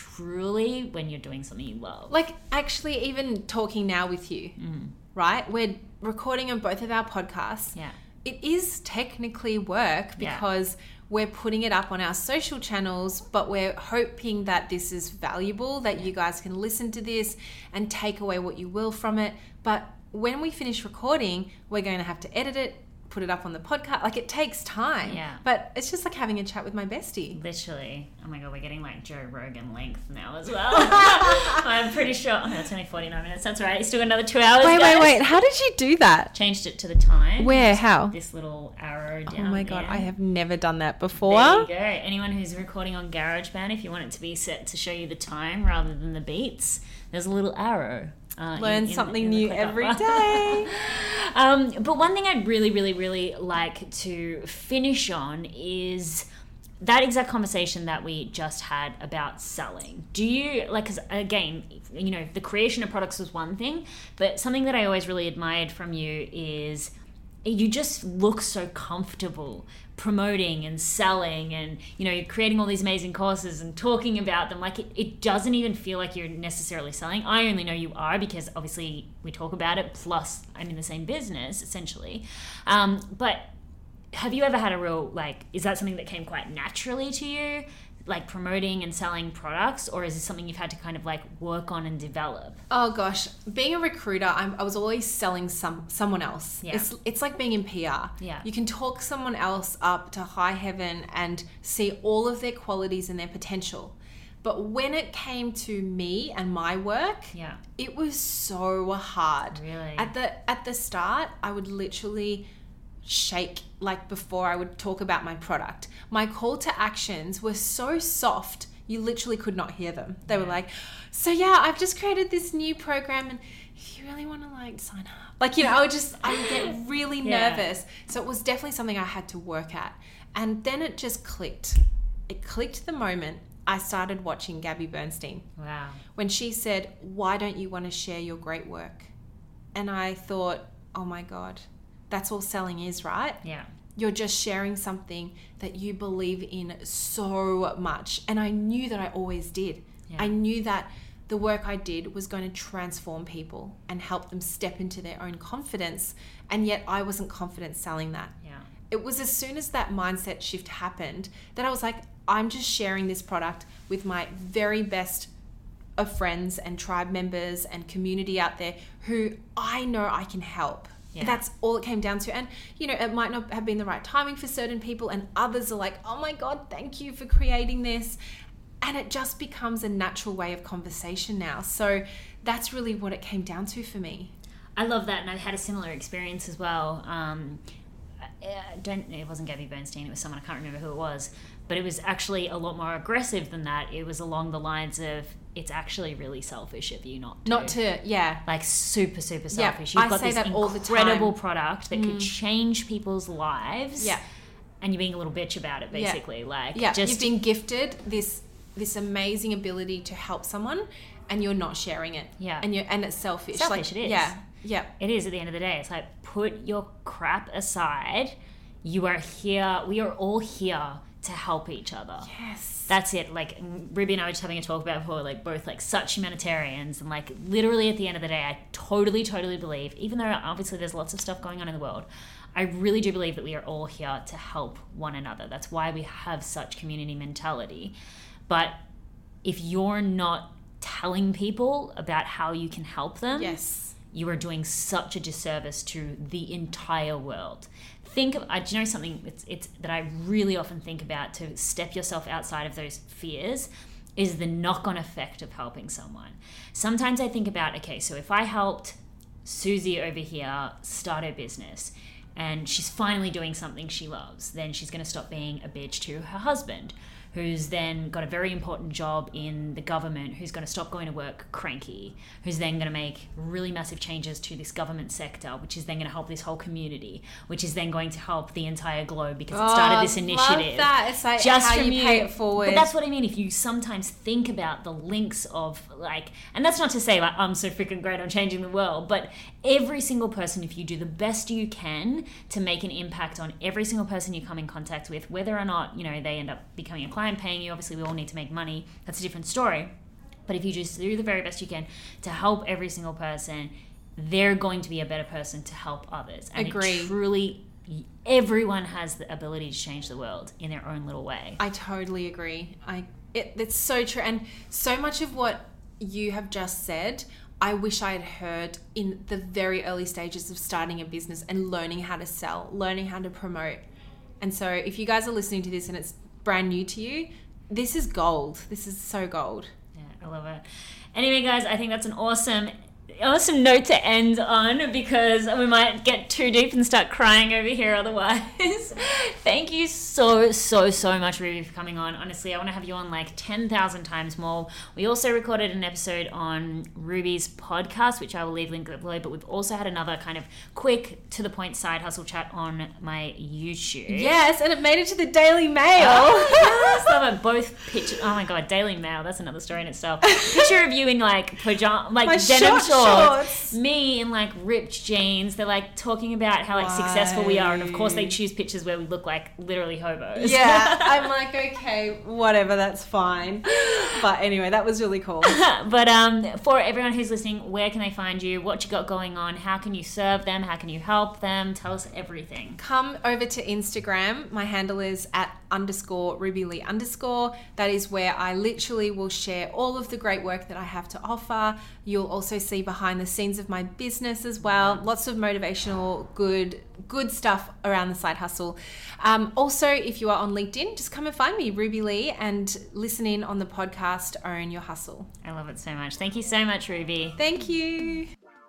truly when you're doing something you love. Like, actually, even talking now with you, mm. right? We're recording on both of our podcasts. Yeah. It is technically work because yeah. we're putting it up on our social channels, but we're hoping that this is valuable, that yeah. you guys can listen to this and take away what you will from it. But when we finish recording, we're going to have to edit it, put it up on the podcast. Like, it takes time. Yeah. But it's just like having a chat with my bestie. Literally. Oh my God, we're getting like Joe Rogan length now as well. I'm pretty sure. Oh, that's only forty-nine minutes. That's all right. You still got another two hours. Wait, guys. wait, wait. How did you do that? Changed it to the time. Where? How? This little arrow down. Oh my God, there. I have never done that before. There you go. Anyone who's recording on GarageBand, if you want it to be set to show you the time rather than the beats, there's a little arrow. Uh, Learn in, in, something in new every day. um, but one thing I'd really, really, really like to finish on is that exact conversation that we just had about selling, do you, like, because again, you know, the creation of products was one thing, but something that I always really admired from you is you just look so comfortable promoting and selling and, you know, you're creating all these amazing courses and talking about them. Like, it, it doesn't even feel like you're necessarily selling. I only know you are because obviously we talk about it, plus I'm in the same business essentially. Um, but have you ever had a real, like, is that something that came quite naturally to you, like promoting and selling products, or is this something you've had to kind of like work on and develop? Oh gosh, being a recruiter, I'm, I was always selling some someone else. Yeah. It's it's like being in P R. Yeah. You can talk someone else up to high heaven and see all of their qualities and their potential. But when it came to me and my work, Yeah. it was so hard. Really? At the at the start, I would literally shake like before I would talk about my product. My call to actions were so soft, you literally could not hear them. They were like, so yeah, I've just created this new program and if you really want to like sign up. Like, you know, I would just, I would get really Yeah. nervous. So it was definitely something I had to work at. And then it just clicked. It clicked the moment I started watching Gabby Bernstein. Wow. When she said, why don't you want to share your great work? And I thought, oh my God, that's all selling is, right? Yeah. You're just sharing something that you believe in so much. And I knew that I always did. Yeah. I knew that the work I did was going to transform people and help them step into their own confidence. And yet I wasn't confident selling that. Yeah. It was as soon as that mindset shift happened that I was like, I'm just sharing this product with my very best of friends and tribe members and community out there who I know I can help. Yeah. That's all it came down to. And, you know, it might not have been the right timing for certain people, and others are like, oh my God, thank you for creating this. And it just becomes a natural way of conversation now. So that's really what it came down to for me. I love that, and I had a similar experience as well. Um, I don't, it wasn't Gabby Bernstein, it was someone, I can't remember who it was, but it was actually a lot more aggressive than that. It was along the lines of, it's actually really selfish of you not to. Not to, yeah. Like super, super Yeah, selfish. You've I got say this that all the incredible time. product that could change people's lives. Yeah. And you're being a little bitch about it, basically. Yeah. Like, yeah, just you've been gifted this this amazing ability to help someone, and you're not sharing it. Yeah. and you and it's selfish. Selfish, like, it is. Yeah, yeah. It is at the end of the day. It's like, put your crap aside. You are here. We are all here to help each other. Yes. That's it. Like, Ruby and I were just having a talk about before, like, both like such humanitarians, and like literally at the end of the day, I totally, totally believe, even though obviously there's lots of stuff going on in the world, I really do believe that we are all here to help one another. That's why we have such community mentality. But if you're not telling people about how you can help them, Yes. you are doing such a disservice to the entire world. Think of, uh, do you know something it's, it's that I really often think about to step yourself outside of those fears is the knock-on effect of helping someone. Sometimes I think about, okay, so if I helped Susie over here start her business and she's finally doing something she loves, then she's going to stop being a bitch to her husband, who's then got a very important job in the government, who's going to stop going to work cranky, who's then going to make really massive changes to this government sector, which is then going to help this whole community, which is then going to help the entire globe because it started this initiative. Love that. It's like Just how from you pay it forward. But that's what I mean. If you sometimes think about the links of like, and that's not to say like I'm so freaking great on changing the world, but every single person, if you do the best you can to make an impact on every single person you come in contact with, whether or not, you know, they end up becoming a client, paying you, obviously we all need to make money, that's a different story, but if you just do the very best you can to help every single person, they're going to be a better person to help others. And Agree. it truly, everyone has the ability to change the world in their own little way. I totally agree. I it, it's so true, and so much of what you have just said, I wish I had heard in the very early stages of starting a business and learning how to sell, learning how to promote. And so if you guys are listening to this and it's brand new to you, this is gold. This is so gold. Yeah, I love it. Anyway, guys, I think that's an awesome awesome note to end on, because we might get too deep and start crying over here otherwise. Thank you so, so, so much, Ruby, for coming on. Honestly, I want to have you on like ten thousand times more. We also recorded an episode on Ruby's podcast, which I will leave link below, but we've also had another kind of quick, to the point side hustle chat on my YouTube. Yes, and it made it to the Daily Mail. Oh, yes, love it. Both pictures. Oh my God, Daily Mail. That's another story in itself. Picture of you in like pajama, like My denim short shorts. shorts. Me in like ripped jeans. They're like talking about how like successful we are, and of course they choose pictures where we look like literally hobos. Yeah, I'm like, okay, whatever, that's fine. But anyway, that was really cool. But um, for everyone who's listening, where can they find you? What you got going on? How can you serve them? How can you help them? Tell us everything. Come over to Instagram. My handle is at underscore Ruby Lee underscore. That is where I literally will share all of the great work that I have to offer. You'll also see behind the scenes of my business as well. Lots of motivational, good, good stuff around the side hustle. Um, also, if you are on LinkedIn, just come and find me, Ruby Lee, and listen in on the podcast, Own Your Hustle. I love it so much. Thank you so much, Ruby. Thank you.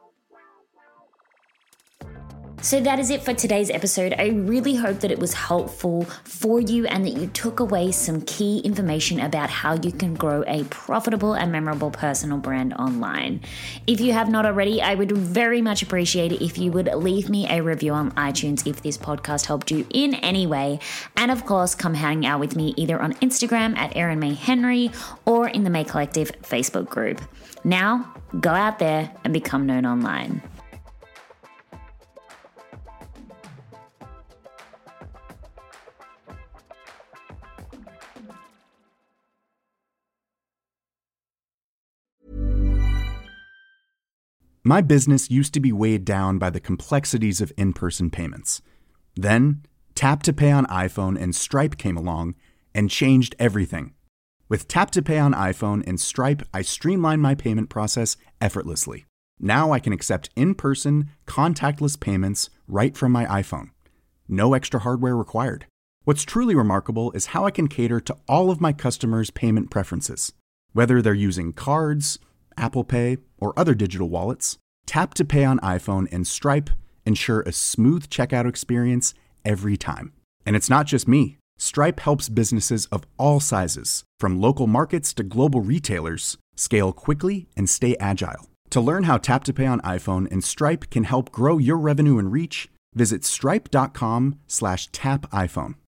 So that is it for today's episode. I really hope that it was helpful for you and that you took away some key information about how you can grow a profitable and memorable personal brand online. If you have not already, I would very much appreciate it if you would leave me a review on iTunes if this podcast helped you in any way. And of course, come hang out with me either on Instagram at Erin May Henry or in the May Collective Facebook group. Now, go out there and become known online. My business used to be weighed down by the complexities of in-person payments. Then, Tap to Pay on iPhone and Stripe came along and changed everything. With Tap to Pay on iPhone and Stripe, I streamlined my payment process effortlessly. Now I can accept in-person, contactless payments right from my iPhone. No extra hardware required. What's truly remarkable is how I can cater to all of my customers' payment preferences. Whether they're using cards, Apple Pay, or other digital wallets, Tap to Pay on iPhone and Stripe ensure a smooth checkout experience every time. And it's not just me. Stripe helps businesses of all sizes, from local markets to global retailers, scale quickly and stay agile. To learn how Tap to Pay on iPhone and Stripe can help grow your revenue and reach, visit stripe.com slash tap iPhone.